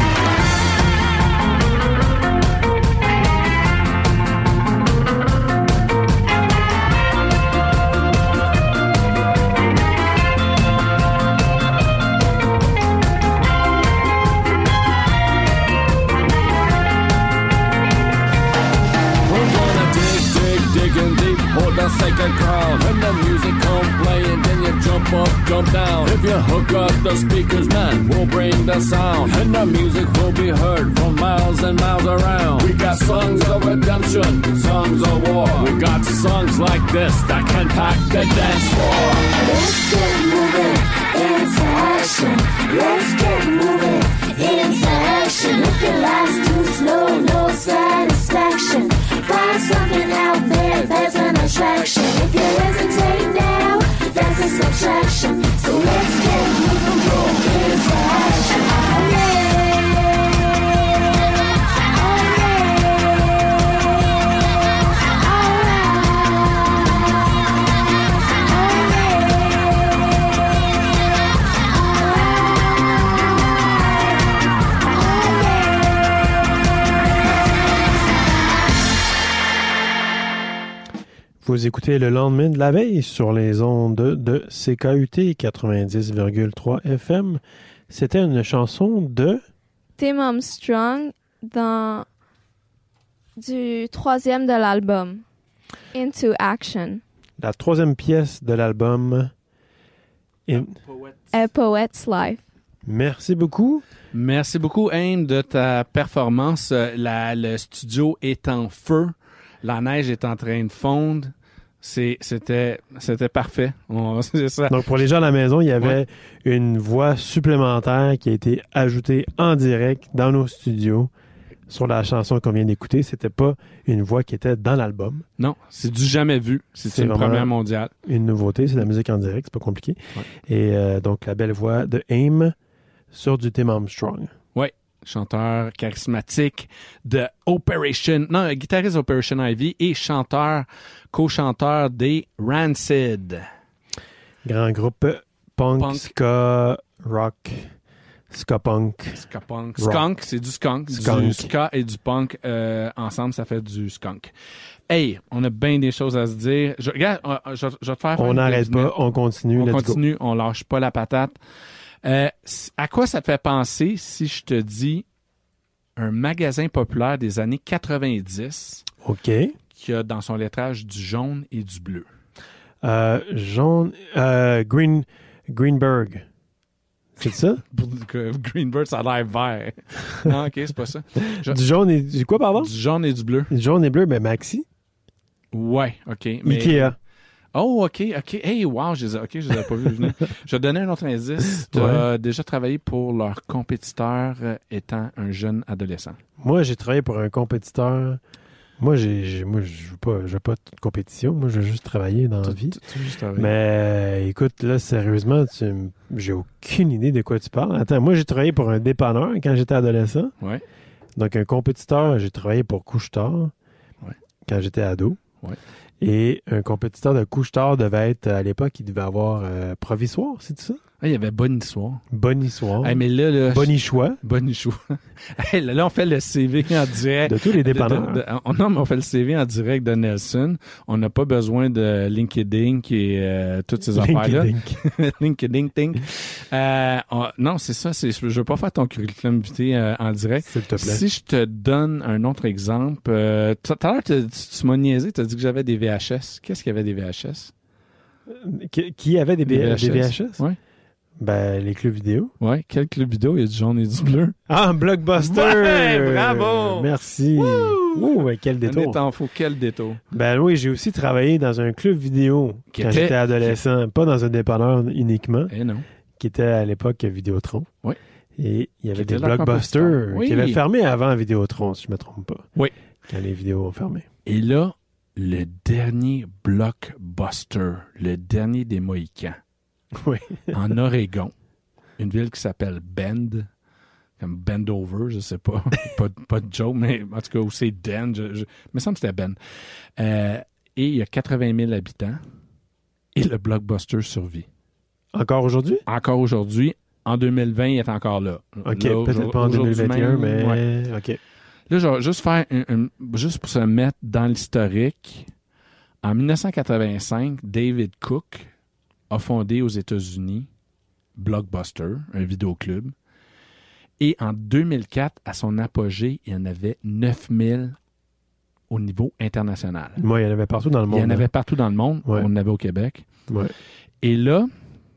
[SPEAKER 12] Hold the sacred crown. When the music come playing, then you jump up, jump down. If you hook up the speakers, man, we'll bring the sound. And the music will be heard from miles and miles around. We got songs of redemption, songs of war. We got songs like this that can pack the dance floor.
[SPEAKER 11] Let's get moving into action. Let's get moving into action. If your life's too slow, no satisfaction. Find something out there that's an attraction. If you hesitate now, that's a subtraction. So let's get moving into action. Oh yeah.
[SPEAKER 5] Vous écoutez le lendemain de la veille sur les ondes de CKUT 90,3 FM. C'était une chanson de
[SPEAKER 4] Tim Armstrong du troisième de l'album, Into Action.
[SPEAKER 5] La troisième pièce de l'album
[SPEAKER 4] A Poet's Life.
[SPEAKER 5] Merci beaucoup.
[SPEAKER 6] Merci beaucoup, Aim, de ta performance. Le studio est en feu. La neige est en train de fondre. C'était parfait. C'est ça.
[SPEAKER 5] Donc, pour les gens à la maison, il y avait une voix supplémentaire qui a été ajoutée en direct dans nos studios sur la chanson qu'on vient d'écouter. C'était pas une voix qui était dans l'album.
[SPEAKER 6] Non, c'est du jamais vu. C'est une première mondiale.
[SPEAKER 5] Une nouveauté, c'est de la musique en direct, c'est pas compliqué.
[SPEAKER 6] Ouais.
[SPEAKER 5] Et donc, la belle voix de Aim sur du Tim Armstrong.
[SPEAKER 6] Oui. Chanteur charismatique de guitariste Operation Ivy et co-chanteur des Rancid.
[SPEAKER 5] Grand groupe punk, ska, rock, ska punk.
[SPEAKER 6] Skunk, c'est du skunk. Du ska et du punk ensemble, ça fait du skunk. Hey, on a bien des choses à se dire. Regarde, je vais te faire...
[SPEAKER 5] On n'arrête pas, on continue.
[SPEAKER 6] On lâche pas la patate. À quoi ça te fait penser si je te dis un magasin populaire des années 90 qui a dans son lettrage du jaune et du bleu?
[SPEAKER 5] Greenberg. C'est ça?
[SPEAKER 6] Greenberg, ça a l'air vert. Non, OK, c'est pas ça.
[SPEAKER 5] Du jaune et du quoi, pardon?
[SPEAKER 6] Du jaune et du bleu.
[SPEAKER 5] Du jaune et bleu, mais Maxi?
[SPEAKER 6] Ouais, OK.
[SPEAKER 5] Ikea.
[SPEAKER 6] Oh, OK. Hey, wow, je les avais pas vus venir. Je vais te donner un autre indice. Tu as déjà travaillé pour leur compétiteur étant un jeune adolescent.
[SPEAKER 5] Moi, j'ai travaillé pour un compétiteur. Moi, je veux pas de compétition. Moi, je veux juste travailler dans la vie. Mais écoute, là, sérieusement, j'ai aucune idée de quoi tu parles. Attends, moi, j'ai travaillé pour un dépanneur quand j'étais adolescent.
[SPEAKER 6] Ouais.
[SPEAKER 5] Donc, un compétiteur, j'ai travaillé pour Couche-Tard quand j'étais ado.
[SPEAKER 6] Ouais.
[SPEAKER 5] Et un compétiteur de Couche-Tard devait être, à l'époque, il devait avoir Provisoire, c'est ça?
[SPEAKER 6] Ah, il y avait Bonissoir.
[SPEAKER 5] Hey,
[SPEAKER 6] mais là
[SPEAKER 5] Bonichois.
[SPEAKER 6] Hey, là, on fait le CV en direct.
[SPEAKER 5] De tous les dépanneurs.
[SPEAKER 6] Non, mais on fait le CV en direct de Nelson. On n'a pas besoin de LinkedIn et toutes ces affaires-là. LinkedIn. Non, c'est ça. Je veux pas faire ton curriculum vitae en direct.
[SPEAKER 5] S'il te plaît.
[SPEAKER 6] Si je te donne un autre exemple, tout à l'heure, tu m'as niaisé. Tu as dit que j'avais des VHS. Qu'est-ce qu'il y avait des VHS?
[SPEAKER 5] Qui avait des VHS?
[SPEAKER 6] Oui.
[SPEAKER 5] Ben, les clubs vidéo.
[SPEAKER 6] Oui, quel club vidéo? Il y a du jaune et du bleu.
[SPEAKER 5] Ah, Blockbuster!
[SPEAKER 6] Ouais, bravo!
[SPEAKER 5] Merci. Ouh, quel détour.
[SPEAKER 6] On est en faux, quel détour.
[SPEAKER 5] Ben oui, j'ai aussi travaillé dans un club vidéo quand j'étais adolescent. Pas dans un dépanneur uniquement.
[SPEAKER 6] Non.
[SPEAKER 5] Qui était à l'époque Vidéotron.
[SPEAKER 6] Oui.
[SPEAKER 5] Et il y avait des Blockbusters qui avaient fermé avant Vidéotron, si je ne me trompe pas.
[SPEAKER 6] Oui.
[SPEAKER 5] Quand les vidéos ont fermé.
[SPEAKER 6] Et là, le dernier Blockbuster, le dernier des Mohicans.
[SPEAKER 5] Oui.
[SPEAKER 6] En Oregon, une ville qui s'appelle Bend, comme Bendover, je sais pas, pas de joke, mais en tout cas, où c'est Den, il me semble que c'était Ben. Et il y a 80 000 habitants et le Blockbuster survit.
[SPEAKER 5] Encore aujourd'hui?
[SPEAKER 6] Encore aujourd'hui. En 2020, il est encore là.
[SPEAKER 5] OK, là, peut-être pas en 2021, mais OK.
[SPEAKER 6] Là, je vais juste faire juste pour se mettre dans l'historique. En 1985, David Cook a fondé aux États-Unis Blockbuster, un vidéoclub. Et en 2004, à son apogée, il y en avait 9000 au niveau international.
[SPEAKER 5] Moi, il y en avait partout dans le monde.
[SPEAKER 6] Il y en avait partout dans le monde.
[SPEAKER 5] Ouais.
[SPEAKER 6] On en avait au Québec.
[SPEAKER 5] Ouais.
[SPEAKER 6] Et là,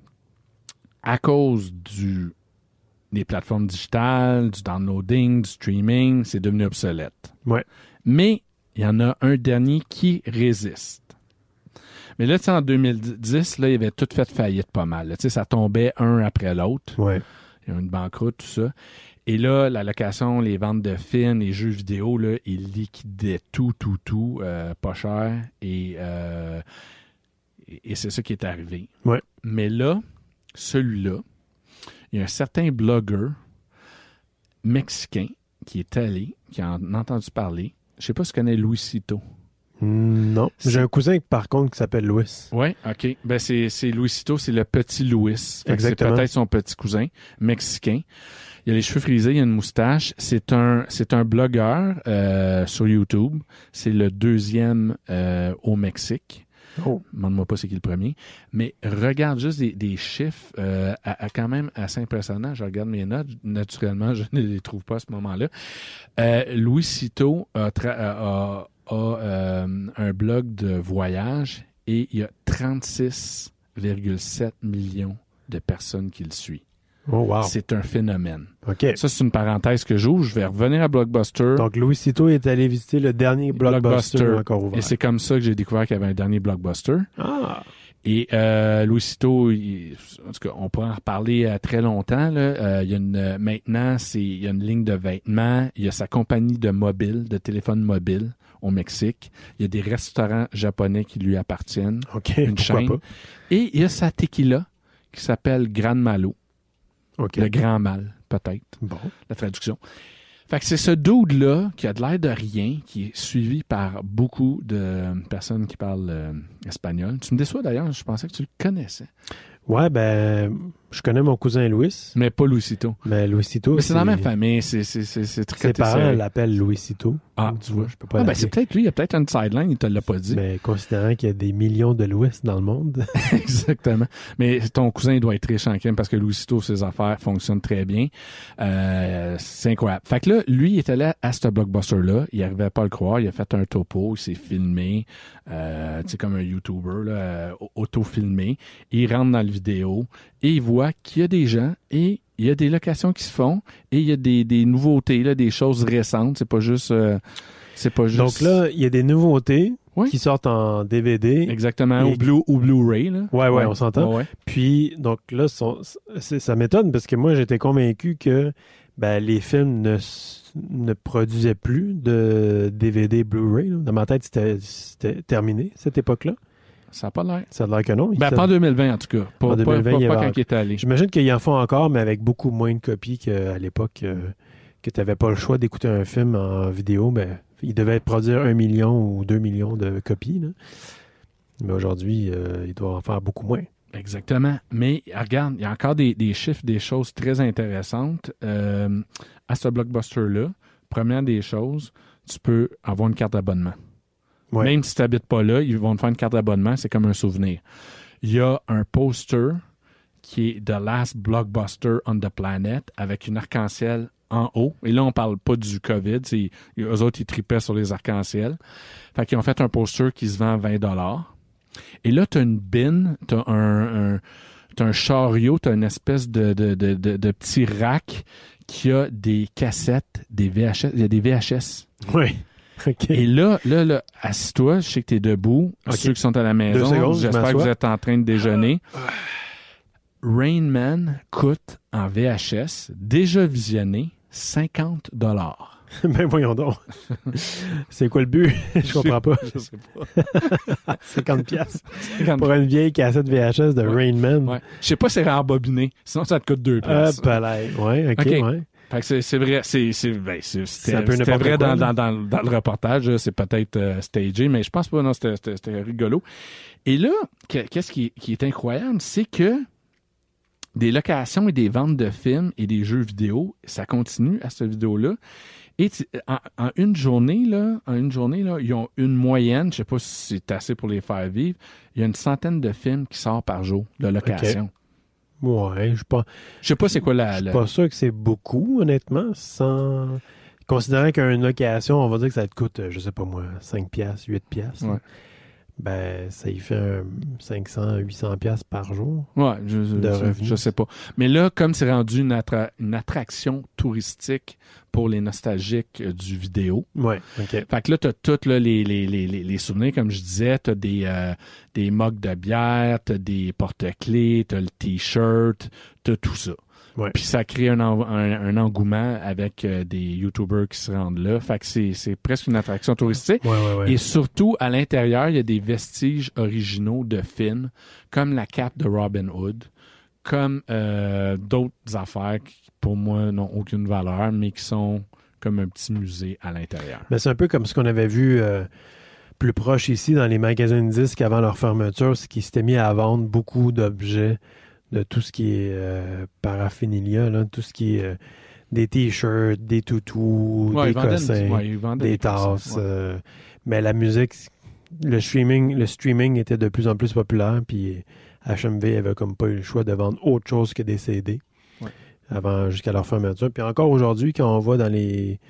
[SPEAKER 6] à cause des plateformes digitales, du downloading, du streaming, c'est devenu obsolète.
[SPEAKER 5] Ouais.
[SPEAKER 6] Mais il y en a un dernier qui résiste. Mais là, tu sais, en 2010, là, il avait tout fait faillite pas mal. Tu sais, ça tombait un après l'autre.
[SPEAKER 5] Ouais.
[SPEAKER 6] Il y a une banqueroute, tout ça. Et là, la location, les ventes de films, les jeux vidéo, là, ils liquidaient tout, pas cher. Et c'est ça qui est arrivé.
[SPEAKER 5] Ouais.
[SPEAKER 6] Mais là, celui-là, il y a un certain blogueur mexicain qui est allé, qui en a entendu parler. Je ne sais pas si tu connais Luisito.
[SPEAKER 5] Non. J'ai un cousin, par contre, qui s'appelle Louis.
[SPEAKER 6] Oui, OK. Ben, c'est Luisito, c'est le petit Louis.
[SPEAKER 5] Exactement.
[SPEAKER 6] C'est peut-être son petit cousin mexicain. Il a les cheveux frisés, il a une moustache. C'est un blogueur sur YouTube. C'est le 2e au Mexique.
[SPEAKER 5] Oh.
[SPEAKER 6] Demande-moi pas c'est qui le premier. Mais regarde juste des chiffres quand même assez impressionnants. Je regarde mes notes. Naturellement, je ne les trouve pas à ce moment-là. Luisito a un blog de voyage et il y a 36,7 millions de personnes qui le suivent.
[SPEAKER 5] Oh, wow.
[SPEAKER 6] C'est un phénomène.
[SPEAKER 5] OK.
[SPEAKER 6] Ça, c'est une parenthèse que j'ouvre. Je vais revenir à Blockbuster.
[SPEAKER 5] Donc, Luisito est allé visiter le dernier Blockbuster encore ouvert.
[SPEAKER 6] Et c'est comme ça que j'ai découvert qu'il y avait un dernier Blockbuster.
[SPEAKER 5] Ah!
[SPEAKER 6] Et Luisito, en tout cas, on pourra en reparler très longtemps. Là. Il y a maintenant, il y a une ligne de vêtements. Il y a sa compagnie de téléphone mobile au Mexique. Il y a des restaurants japonais qui lui appartiennent.
[SPEAKER 5] OK,
[SPEAKER 6] une chaîne.
[SPEAKER 5] pas.
[SPEAKER 6] Et il y a sa tequila qui s'appelle Gran Malo.
[SPEAKER 5] Okay.
[SPEAKER 6] Le grand mal, peut-être.
[SPEAKER 5] Bon.
[SPEAKER 6] La traduction. Fait que c'est ce dude-là qui a de l'air de rien, qui est suivi par beaucoup de personnes qui parlent espagnol. Tu me déçois d'ailleurs, je pensais que tu le connaissais.
[SPEAKER 5] Ouais, ben, je connais mon cousin Louis.
[SPEAKER 6] Mais pas Luisito.
[SPEAKER 5] Mais Luisito,
[SPEAKER 6] mais c'est dans la même famille, c'est
[SPEAKER 5] ses parents l'appellent Luisito.
[SPEAKER 6] Ah,
[SPEAKER 5] tu vois, je peux pas
[SPEAKER 6] ben c'est peut-être lui, il y a peut-être une sideline, il te l'a pas dit.
[SPEAKER 5] Mais considérant qu'il y a des millions de Louis dans le monde.
[SPEAKER 6] Exactement. Mais ton cousin, il doit être riche en crime parce que Luisito, ses affaires fonctionnent très bien. C'est incroyable. Fait que là, lui, il est allé à ce Blockbuster-là, il n'arrivait pas à le croire, il a fait un topo, il s'est filmé, tu sais, comme un YouTuber, là, auto-filmé. Il rentre dans le vidéo et il voit qu'il y a des gens et il y a des locations qui se font et il y a des nouveautés, là, des choses récentes. C'est pas juste.
[SPEAKER 5] Donc là, il y a des nouveautés qui sortent en DVD.
[SPEAKER 6] Exactement, ou Blu-ray. Là.
[SPEAKER 5] Ouais, on s'entend.
[SPEAKER 6] Ouais.
[SPEAKER 5] Puis, donc là, ça m'étonne parce que moi, j'étais convaincu que les films ne produisaient plus de DVD Blu-ray. Dans ma tête, c'était terminé, cette époque-là.
[SPEAKER 6] Ça n'a pas l'air.
[SPEAKER 5] Ça a l'air que non.
[SPEAKER 6] Pas en 2020, en tout cas. Pas
[SPEAKER 5] 2020,
[SPEAKER 6] pas quand il est allé.
[SPEAKER 5] J'imagine qu'ils en font encore, mais avec beaucoup moins de copies qu'à l'époque, que tu n'avais pas le choix d'écouter un film en vidéo. Il devait produire 1 million ou 2 millions de copies. Là. Mais aujourd'hui, il doit en faire beaucoup moins.
[SPEAKER 6] Exactement. Mais regarde, il y a encore des chiffres, des choses très intéressantes. À ce Blockbuster-là, première des choses, tu peux avoir une carte d'abonnement. Ouais. Même si tu n'habites pas là, ils vont te faire une carte d'abonnement, c'est comme un souvenir. Il y a un poster qui est The Last Blockbuster on the Planet avec une arc-en-ciel en haut. Et là, on parle pas du COVID. Eux autres, ils tripaient sur les arcs-en-ciel. Fait qu'ils ont fait un poster qui se vend à 20$. Et là, tu as une bin, tu as un chariot, tu as une espèce de petit rack qui a des cassettes, des VHS. Il y a des VHS.
[SPEAKER 5] Oui. Okay.
[SPEAKER 6] Et là, assis-toi, je sais que tu es debout. Okay. Ceux qui sont à la maison, j'espère que vous êtes en train de déjeuner. Rain Man coûte en VHS, déjà visionné, 50$.
[SPEAKER 5] Ben voyons donc. C'est quoi le but? Je comprends pas.
[SPEAKER 6] Je sais pas.
[SPEAKER 5] 50$. Pour une vieille cassette VHS de Rain Man.
[SPEAKER 6] Ouais. Je sais pas si c'est rembobiné, sinon ça te coûte 2$.
[SPEAKER 5] Ouais, OK. Ouais.
[SPEAKER 6] Fait que c'est vrai, c'était vrai dans le reportage, c'est peut-être stagé, mais je pense pas, non, c'était rigolo. Et là, qu'est-ce qui est incroyable, c'est que des locations et des ventes de films et des jeux vidéo, ça continue à cette vidéo-là. Et en une journée, là, ils ont une moyenne, je sais pas si c'est assez pour les faire vivre, il y a une centaine de films qui sortent par jour de location. Okay.
[SPEAKER 5] Ouais, je
[SPEAKER 6] sais pas c'est quoi
[SPEAKER 5] Je suis pas sûr que c'est beaucoup, honnêtement, considérant qu'une location, on va dire que ça te coûte, je sais pas moi, 5$, 8$.
[SPEAKER 6] Ouais.
[SPEAKER 5] Ça y fait 500, 800$ par jour.
[SPEAKER 6] Ouais, je sais pas. Mais là, comme c'est rendu une attraction touristique pour les nostalgiques du vidéo.
[SPEAKER 5] Ouais, OK.
[SPEAKER 6] Fait que là, t'as tous les souvenirs, comme je disais, t'as des mugs de bière, t'as des porte-clés, t'as le t-shirt, t'as tout ça.
[SPEAKER 5] Ouais.
[SPEAKER 6] Puis ça crée un engouement avec des YouTubers qui se rendent là. Fait que c'est presque une attraction touristique.
[SPEAKER 5] Ouais.
[SPEAKER 6] Et surtout, à l'intérieur, il y a des vestiges originaux de films, comme la cape de Robin Hood, comme d'autres affaires qui, pour moi, n'ont aucune valeur, mais qui sont comme un petit musée à l'intérieur.
[SPEAKER 5] Mais c'est un peu comme ce qu'on avait vu plus proche ici dans les magasins de disques avant leur fermeture, c'est qu'ils s'étaient mis à vendre beaucoup d'objets de tout ce qui est paraphernalia, là, tout ce qui est des t-shirts, des toutous, des cossins, des tasses.
[SPEAKER 6] Ouais.
[SPEAKER 5] Mais la musique, le streaming était de plus en plus populaire, puis HMV avait comme pas eu le choix de vendre autre chose que des CD avant jusqu'à leur fermeture. Puis encore aujourd'hui, quand on va dans les...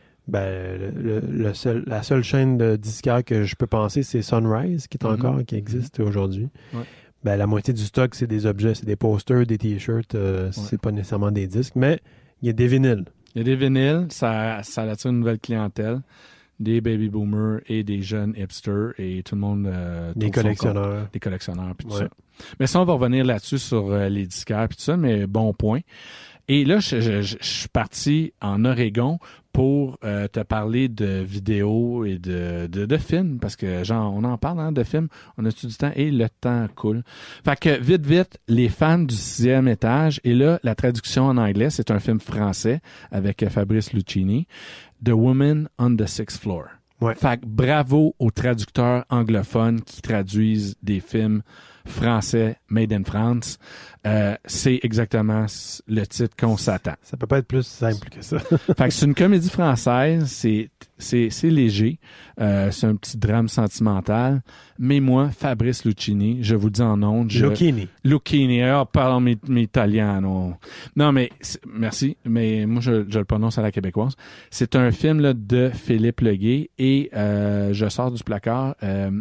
[SPEAKER 5] la seule chaîne de disquaires que je peux penser, c'est Sunrise, qui est qui existe aujourd'hui. Ouais. La moitié du stock, c'est des objets, c'est des posters, des t-shirts, c'est pas nécessairement des disques, mais il y a des vinyles.
[SPEAKER 6] Il y a des vinyles, ça attire une nouvelle clientèle, des baby boomers et des jeunes hipsters et tout le monde...
[SPEAKER 5] des collectionneurs.
[SPEAKER 6] Des collectionneurs, puis tout ça. Mais ça, on va revenir là-dessus sur les disquaires, puis tout ça, mais bon point. Et là, je suis parti en Oregon pour te parler de vidéos et de films, parce que genre on en parle de films, on a tout du temps et le temps coule. Fait que vite, les fans du 6e étage, et là, la traduction en anglais, c'est un film français avec Fabrice Lucchini, The Woman on the Sixth Floor.
[SPEAKER 5] Ouais.
[SPEAKER 6] Fait que bravo aux traducteurs anglophones qui traduisent des films français made in France. C'est exactement le titre qu'on s'attend.
[SPEAKER 5] Ça peut pas être plus simple que ça.
[SPEAKER 6] Fait que c'est une comédie française, c'est léger, c'est un petit drame sentimental, mais moi, Fabrice Lucchini, je vous le dis en ondes... Lucchini, pardon, mes italiano. Non, mais, merci, mais moi, je le prononce à la québécoise. C'est un film là, de Philippe Leguet, et je sors du placard...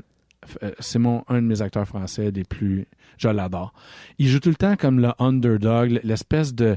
[SPEAKER 6] c'est un de mes acteurs français des plus... Je l'adore. Il joue tout le temps comme le underdog, l'espèce de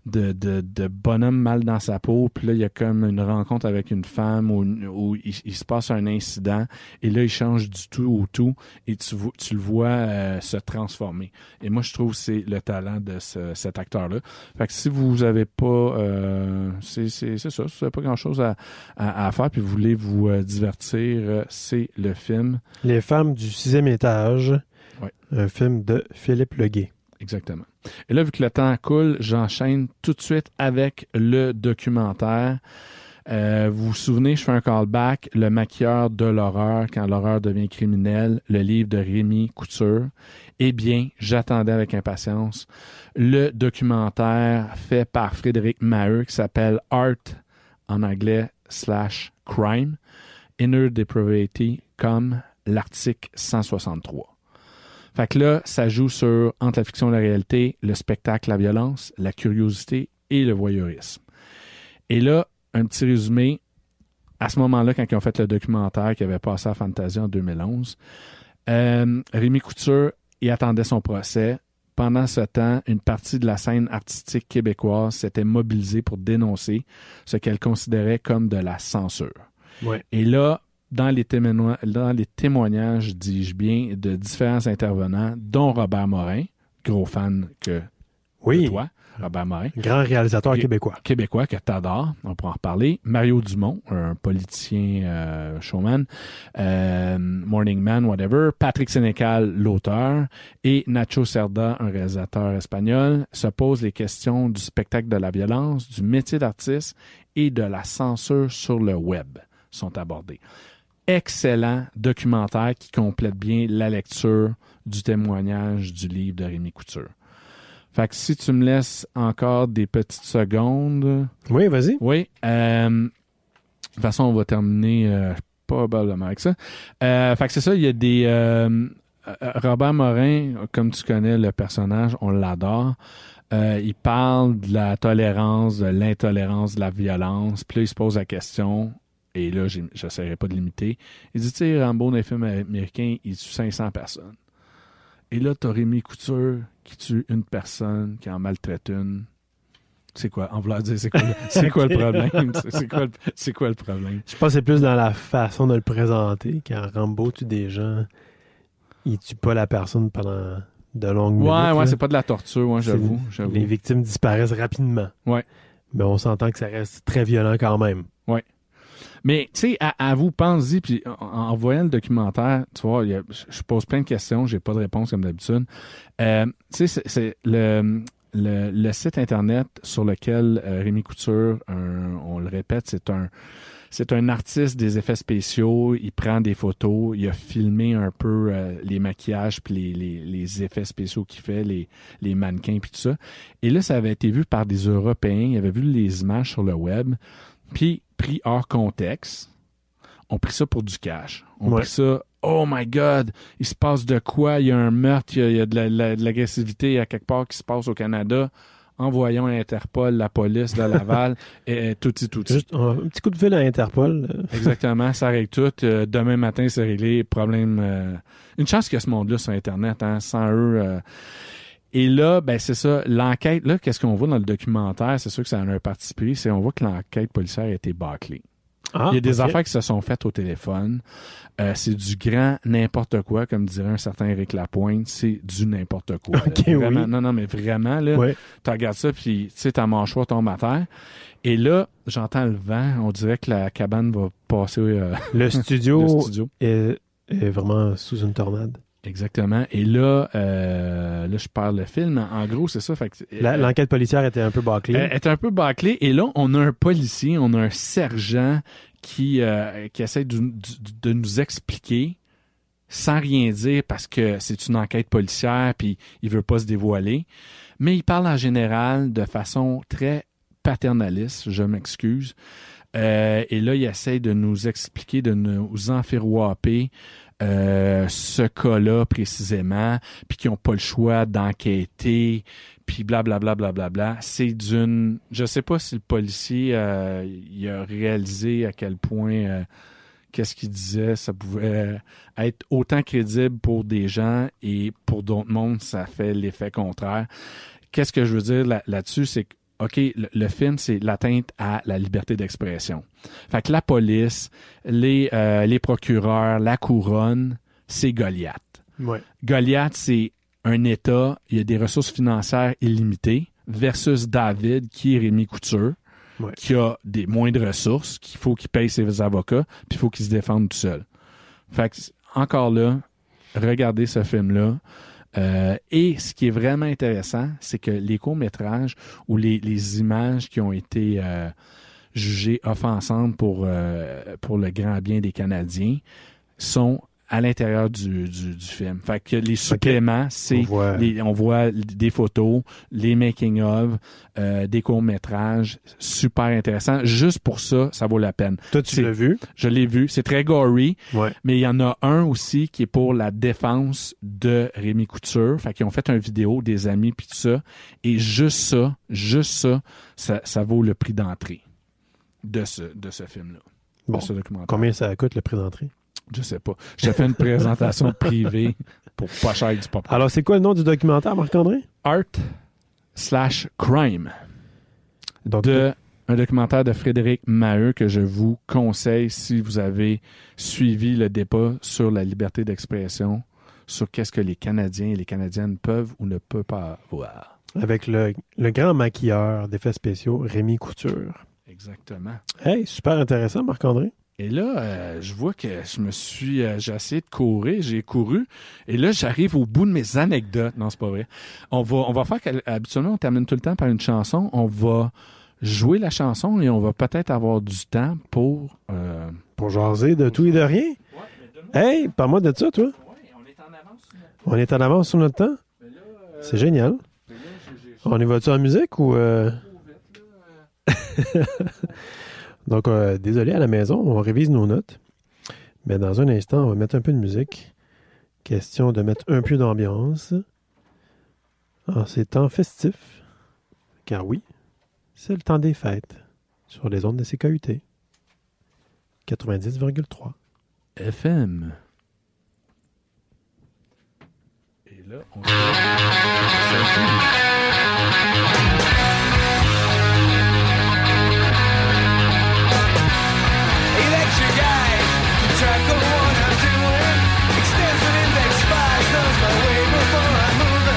[SPEAKER 6] bonhomme mal dans sa peau, puis là, il y a comme une rencontre avec une femme où il se passe un incident, et là, il change du tout au tout, et tu le vois se transformer. Et moi, je trouve que c'est le talent de cet acteur-là. Fait que si vous avez pas... c'est ça, si vous n'avez pas grand-chose à faire, puis vous voulez vous divertir, c'est le film...
[SPEAKER 5] Les femmes du 6e étage, un film de Philippe Leguet.
[SPEAKER 6] Exactement. Et là, vu que le temps coule, j'enchaîne tout de suite avec le documentaire. Vous vous souvenez, je fais un callback, Le maquilleur de l'horreur, quand l'horreur devient criminelle, le livre de Rémi Couture. Eh bien, j'attendais avec impatience le documentaire fait par Frédéric Maheu qui s'appelle Art, en anglais, /crime, Inner Depravity, comme l'article 163. Fait que là, ça joue sur, entre la fiction et la réalité, le spectacle, la violence, la curiosité et le voyeurisme. Et là, un petit résumé. À ce moment-là, quand ils ont fait le documentaire qui avait passé à Fantasia en 2011, Rémi Couture, il attendait son procès. Pendant ce temps, une partie de la scène artistique québécoise s'était mobilisée pour dénoncer ce qu'elle considérait comme de la censure.
[SPEAKER 5] Ouais.
[SPEAKER 6] Et là, dans les témoignages, dis-je bien, de différents intervenants, dont Robert Morin, gros fan de toi, Robert Morin.
[SPEAKER 5] Grand réalisateur québécois.
[SPEAKER 6] Québécois que t'adores, on pourra en reparler. Mario Dumont, un politicien showman, Morning Man, whatever. Patrick Sénécal, l'auteur. Et Nacho Cerda, un réalisateur espagnol, se posent les questions du spectacle de la violence, du métier d'artiste et de la censure sur le web sont abordés. Excellent documentaire qui complète bien la lecture du témoignage du livre de Rémi Couture. Fait que si tu me laisses encore des petites secondes...
[SPEAKER 5] Oui, vas-y.
[SPEAKER 6] Oui. De toute façon, on va terminer probablement avec ça. Fait que c'est ça, il y a des... Robert Morin, comme tu connais le personnage, on l'adore. Il parle de la tolérance, de l'intolérance, de la violence. Puis là, il se pose la question... Et là, j'essaierai pas de limiter. Il dit, tu sais, Rambo, dans les films américains, il tue 500 personnes. Et là, t'as Rémi Couture qui tue une personne, qui en maltraite une. C'est quoi? En voulant dire, c'est quoi le problème? C'est quoi le problème?
[SPEAKER 5] Je pense que c'est plus dans la façon de le présenter. Quand Rambo tue des gens, il tue pas la personne pendant de longues minutes.
[SPEAKER 6] Ouais, c'est pas de la torture, ouais, j'avoue.
[SPEAKER 5] Les victimes disparaissent rapidement.
[SPEAKER 6] Ouais.
[SPEAKER 5] Mais on s'entend que ça reste très violent quand même.
[SPEAKER 6] Ouais. Mais, tu sais, à vous, pensez-y, puis en voyant le documentaire, tu vois, je pose plein de questions, j'ai pas de réponse comme d'habitude. Tu sais, c'est le site Internet sur lequel Rémi Couture, on le répète, c'est un artiste des effets spéciaux. Il prend des photos, il a filmé un peu les maquillages puis les effets spéciaux qu'il fait, les mannequins puis tout ça. Et là, ça avait été vu par des Européens. Ils avaient vu les images sur le web, puis pris hors contexte. On pris ça pour du cash. On pris ça, oh my God, il se passe de quoi? Il y a un meurtre, il y a de l'agressivité à quelque part qui se passe au Canada. Envoyons à Interpol, la police de Laval, et tout.
[SPEAKER 5] Juste un petit coup de fil à Interpol.
[SPEAKER 6] Exactement, ça règle tout. Demain matin, c'est réglé. Problème. Une chance qu'il y a ce monde-là sur Internet, hein, sans eux. Et là, ben c'est ça, l'enquête, là, qu'est-ce qu'on voit dans le documentaire? C'est sûr que ça en a un parti pris, c'est on voit que l'enquête policière a été bâclée. Il y a des affaires qui se sont faites au téléphone. C'est du grand n'importe quoi, comme dirait un certain Éric Lapointe. C'est du n'importe quoi. Vraiment, oui. Non, mais vraiment, là, tu regardes ça, puis tu sais, ta mâchoire tombe à terre. Et là, j'entends le vent. On dirait que la cabane va passer...
[SPEAKER 5] le studio est vraiment sous une tornade.
[SPEAKER 6] Exactement. Et là, je parle le film. En gros, c'est ça. Fait que,
[SPEAKER 5] l'enquête policière était un peu bâclée.
[SPEAKER 6] Elle était un peu bâclée. Et là, on a un policier, on a un sergent qui essaie de nous expliquer sans rien dire parce que c'est une enquête policière puis il veut pas se dévoiler. Mais il parle en général de façon très paternaliste, je m'excuse. Et là, il essaie de nous expliquer, de nous enfirouaper ce cas-là précisément, puis qu'ils n'ont pas le choix d'enquêter, puis blablabla. C'est d'une... Je sais pas si le policier il a réalisé à quel point qu'est-ce qu'il disait, ça pouvait être autant crédible pour des gens et pour d'autres mondes, ça fait l'effet contraire. Qu'est-ce que je veux dire là-dessus, c'est que OK, le film, c'est l'atteinte à la liberté d'expression. Fait que la police, les procureurs, la couronne, c'est Goliath.
[SPEAKER 5] Ouais.
[SPEAKER 6] Goliath, c'est un État, il y a des ressources financières illimitées, versus David, qui est Rémi Couture, qui a des moins de ressources, qu'il faut qu'il paye ses avocats, puis il faut qu'il se défende tout seul. Fait que, encore là, regardez ce film-là. Et ce qui est vraiment intéressant, c'est que les courts-métrages ou les images qui ont été jugées offensantes pour le grand bien des Canadiens sont à l'intérieur du film. Fait que les suppléments, c'est on voit des photos, les making-of, des courts-métrages, super intéressants. Juste pour ça, ça vaut la peine.
[SPEAKER 5] Toi, tu l'as vu?
[SPEAKER 6] Je l'ai vu. C'est très gory, mais il y en a un aussi qui est pour la défense de Rémi Couture. Fait qu'ils ont fait une vidéo, des amis, puis tout ça. Et juste ça vaut le prix d'entrée de ce film-là.
[SPEAKER 5] Bon,
[SPEAKER 6] de ce documentaire.
[SPEAKER 5] Combien ça coûte le prix d'entrée?
[SPEAKER 6] Je sais pas. Je t'ai fait une présentation privée pour pas cher du popcorn.
[SPEAKER 5] Alors, c'est quoi le nom du documentaire, Marc-André?
[SPEAKER 6] Art/Crime. Donc, un documentaire de Frédéric Maheu que je vous conseille si vous avez suivi le débat sur la liberté d'expression, sur qu'est-ce que les Canadiens et les Canadiennes peuvent ou ne peuvent pas voir.
[SPEAKER 5] Avec le grand maquilleur d'effets spéciaux, Rémi Couture.
[SPEAKER 6] Exactement.
[SPEAKER 5] Hey, super intéressant, Marc-André.
[SPEAKER 6] Et là, je vois que j'ai essayé de courir, j'ai couru, et là, j'arrive au bout de mes anecdotes. Non, c'est pas vrai. On va faire qu'habituellement, on termine tout le temps par une chanson. On va jouer la chanson et on va peut-être avoir du temps pour
[SPEAKER 5] jaser de tout et de rien. Hey, parle-moi de ça, toi.
[SPEAKER 6] Oui, on est en avance sur notre temps.
[SPEAKER 5] On est en avance sur notre temps? C'est génial. On y va-tu en musique ou... Donc, désolé à la maison, on révise nos notes. Mais dans un instant, on va mettre un peu de musique. Question de mettre un peu d'ambiance. En ces temps festifs. Car oui, c'est le temps des fêtes. Sur les ondes de CKUT. 90,3.
[SPEAKER 6] FM. Et là, on
[SPEAKER 13] track of what I'm doing. Extensive index files knows my way before I move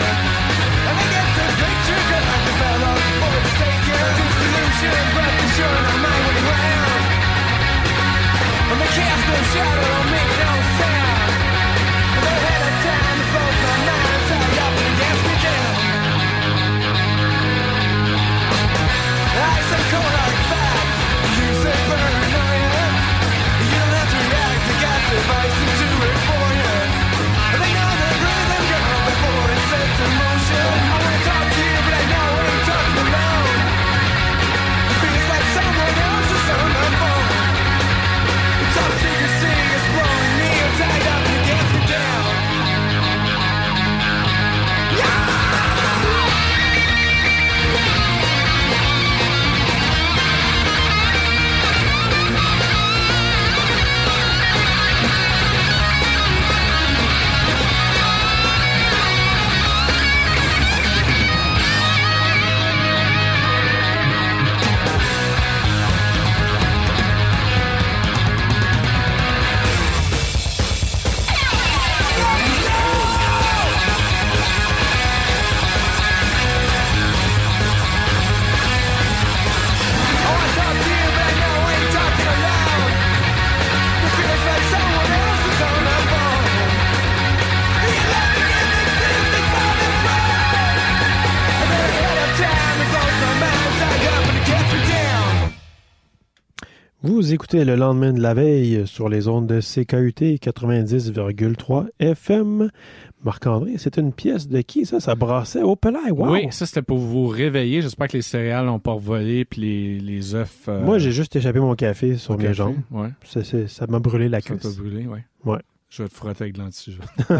[SPEAKER 5] Vous écoutez le lendemain de la veille sur les ondes de CKUT 90,3 FM. Marc-André, c'est une pièce de qui, ça? Ça brassait au pelay, wow!
[SPEAKER 6] Oui, ça, c'était pour vous réveiller. J'espère que les céréales n'ont pas revolé, puis les œufs...
[SPEAKER 5] Moi, j'ai juste échappé mon café sur mes jambes.
[SPEAKER 6] Ouais.
[SPEAKER 5] Ça m'a brûlé la cuisse.
[SPEAKER 6] Ça t'a brûlé, oui.
[SPEAKER 5] Ouais.
[SPEAKER 6] Je vais te frotter avec de l'anti-jeu.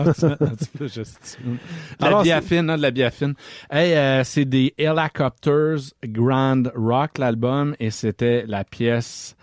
[SPEAKER 6] De la biafine. Hey, c'est des Helicopters Grand Rock, l'album, et c'était la pièce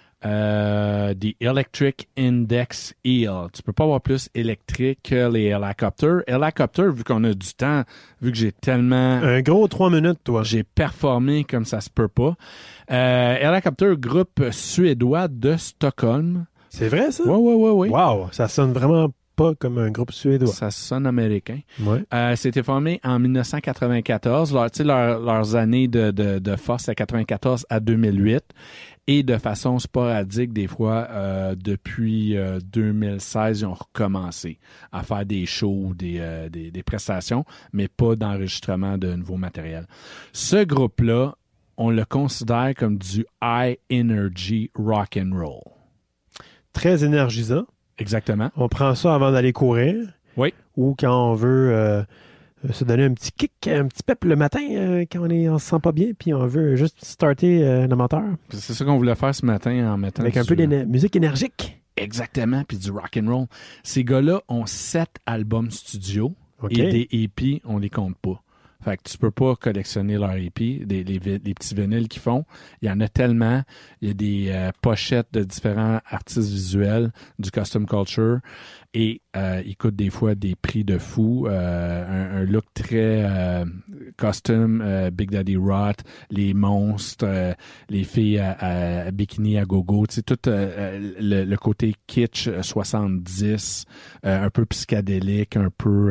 [SPEAKER 6] The Electric Index Eel. Tu peux pas avoir plus électrique que les Helicopters. Helicopters, vu qu'on a du temps, vu que j'ai tellement...
[SPEAKER 5] Un gros 3 minutes, toi.
[SPEAKER 6] J'ai performé comme ça se peut pas. Helicopters, groupe suédois de Stockholm.
[SPEAKER 5] C'est vrai, ça?
[SPEAKER 6] Oui.
[SPEAKER 5] Wow, ça sonne vraiment pas comme un groupe suédois.
[SPEAKER 6] Ça sonne américain.
[SPEAKER 5] Ouais.
[SPEAKER 6] C'était formé en 1994. Leurs années de force, c'est 94 à 2008. Et de façon sporadique, des fois, depuis 2016, ils ont recommencé à faire des shows, des prestations, mais pas d'enregistrement de nouveau matériel. Ce groupe-là, on le considère comme du high energy rock and roll.
[SPEAKER 5] Très énergisant.
[SPEAKER 6] Exactement.
[SPEAKER 5] On prend ça avant d'aller courir.
[SPEAKER 6] Oui.
[SPEAKER 5] Ou quand on veut se donner un petit kick, un petit pep le matin, quand on se sent pas bien, puis on veut juste starter le moteur.
[SPEAKER 6] C'est ça qu'on voulait faire ce matin en mettant
[SPEAKER 5] avec un peu de musique énergique.
[SPEAKER 6] Exactement, puis du rock and roll. Ces gars-là ont 7 albums studio et des EP, on les compte pas. Fait que tu peux pas collectionner leurs EP, les petits vinyles qu'ils font. Il y en a tellement. Il y a des pochettes de différents artistes visuels, du custom culture, et ils coûtent des fois des prix de fou. Un look très custom, Big Daddy Roth, les monstres, les filles à bikini à gogo, tu sais, tout le côté kitsch 70, un peu psychédélique, un peu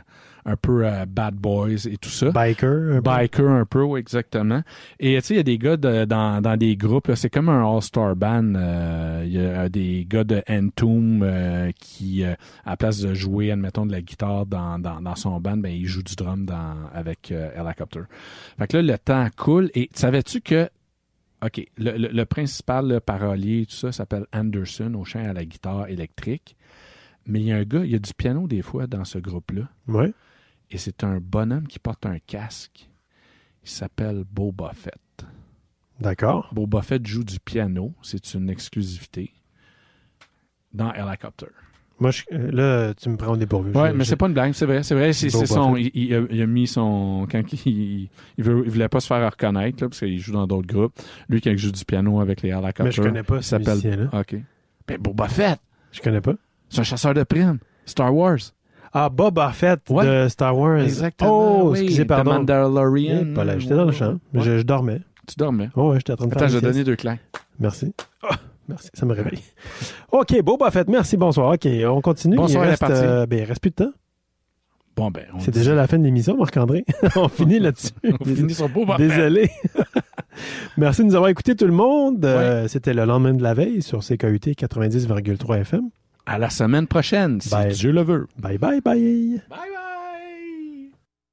[SPEAKER 6] Bad Boys et tout ça.
[SPEAKER 5] Biker
[SPEAKER 6] un peu, oui, exactement. Et tu sais, il y a des gars dans des groupes, là, c'est comme un all-star band. Il y a des gars de Entomb qui, à place de jouer, admettons, de la guitare dans son band, ben il joue du drum avec Helicopter. Fait que là, le temps coule. Et savais-tu que OK, le principal le parolier, tout ça, s'appelle Anderson, au chant à la guitare électrique. Mais il y a un gars, il y a du piano des fois dans ce groupe-là.
[SPEAKER 5] Oui.
[SPEAKER 6] Et c'est un bonhomme qui porte un casque. Il s'appelle Boba Fett.
[SPEAKER 5] D'accord.
[SPEAKER 6] Boba Fett joue du piano. C'est une exclusivité dans Helicopter.
[SPEAKER 5] Moi, là, tu me prends au dépourvu.
[SPEAKER 6] Oui, mais c'est pas une blague, c'est vrai. C'est son. Il a mis son. Quand il voulait pas se faire reconnaître, là, parce qu'il joue dans d'autres groupes. Lui qui joue du piano avec les Helicopters.
[SPEAKER 5] Mais je connais pas
[SPEAKER 6] il s'appelle.
[SPEAKER 5] OK.
[SPEAKER 6] Ben, Boba Fett.
[SPEAKER 5] Je connais pas.
[SPEAKER 6] C'est un chasseur de primes. Star Wars.
[SPEAKER 5] Ah, Boba Fett de Star Wars.
[SPEAKER 6] Exactement.
[SPEAKER 5] Oh, excusez, pardon.
[SPEAKER 6] The Mandalorian.
[SPEAKER 5] J'étais dans le champ.
[SPEAKER 6] Ouais.
[SPEAKER 5] Je dormais.
[SPEAKER 6] Tu dormais?
[SPEAKER 5] Oh, ouais, j'étais en train de faire.
[SPEAKER 6] Attends, je vais donner 2 claques.
[SPEAKER 5] Merci. Oh, merci, ça me réveille. OK, Boba Fett, merci, bonsoir. OK, on continue.
[SPEAKER 6] Bonsoir,
[SPEAKER 5] il reste,
[SPEAKER 6] la partie.
[SPEAKER 5] il reste plus de temps.
[SPEAKER 6] Bon, ben,
[SPEAKER 5] c'est déjà la fin de l'émission, Marc-André. On finit là-dessus.
[SPEAKER 6] On finit sur Boba Fett.
[SPEAKER 5] Désolé. Merci de nous avoir écoutés, tout le monde. C'était le lendemain de la veille sur CKUT 90,3 FM.
[SPEAKER 6] À la semaine prochaine, si Dieu le veut.
[SPEAKER 5] Bye, bye, bye.
[SPEAKER 6] Bye, bye.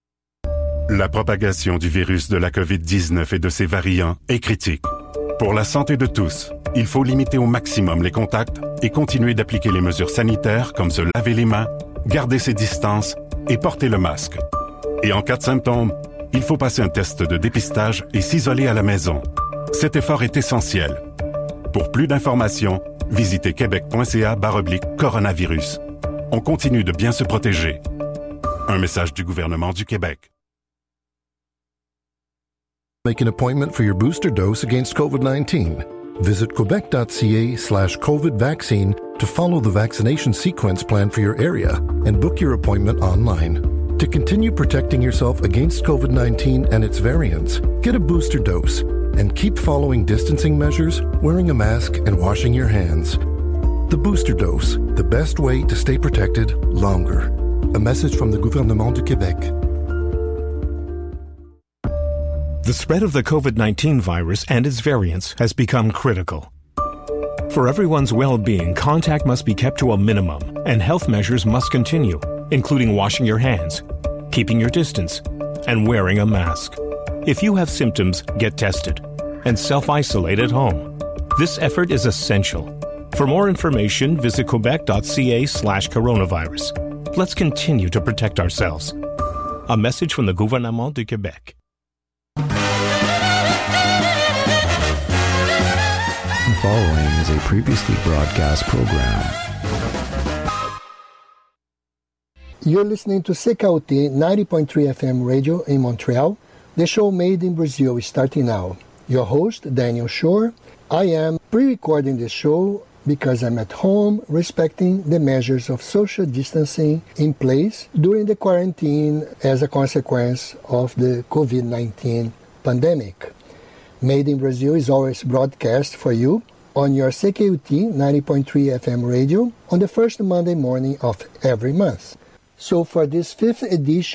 [SPEAKER 9] La propagation du virus de la COVID-19 et de ses variants est critique. Pour la santé de tous, il faut limiter au maximum les contacts et continuer d'appliquer les mesures sanitaires comme se laver les mains, garder ses distances et porter le masque. Et en cas de symptômes, il faut passer un test de dépistage et s'isoler à la maison. Cet effort est essentiel. Pour plus d'informations, visitez québec.ca/coronavirus. On continue de bien se protéger. Un message du gouvernement du Québec.
[SPEAKER 13] Make an appointment for your booster dose against COVID-19. Visit quebec.ca/COVID vaccine to follow the vaccination sequence plan for your area and book your appointment online. To continue protecting yourself against COVID-19 and its variants, get a booster dose and keep following distancing measures, wearing a mask, and washing your hands. The booster dose, the best way to stay protected longer. A message from the Gouvernement du Québec.
[SPEAKER 14] The spread of the COVID-19 virus and its variants has become critical. For everyone's well-being, contact must be kept to a minimum, and health measures must continue, including washing your hands, keeping your distance, and wearing a mask. If you have symptoms, get tested and self-isolate at home. This effort is essential. For more information, visit quebec.ca/coronavirus. Let's continue to protect ourselves. A message from the Gouvernement du Québec.
[SPEAKER 2] The following is a previously broadcast program.
[SPEAKER 15] You're listening to CKUT 90.3 FM radio in Montreal. The show Made in Brazil is starting now. Your host, Daniel Shore. I am pre-recording the show because I'm at home respecting the measures of social distancing in place during the quarantine as a consequence of the COVID-19 pandemic. Made in Brazil is always broadcast for you on your CKUT 90.3 FM radio on the first Monday morning of every month. So for this 5th edition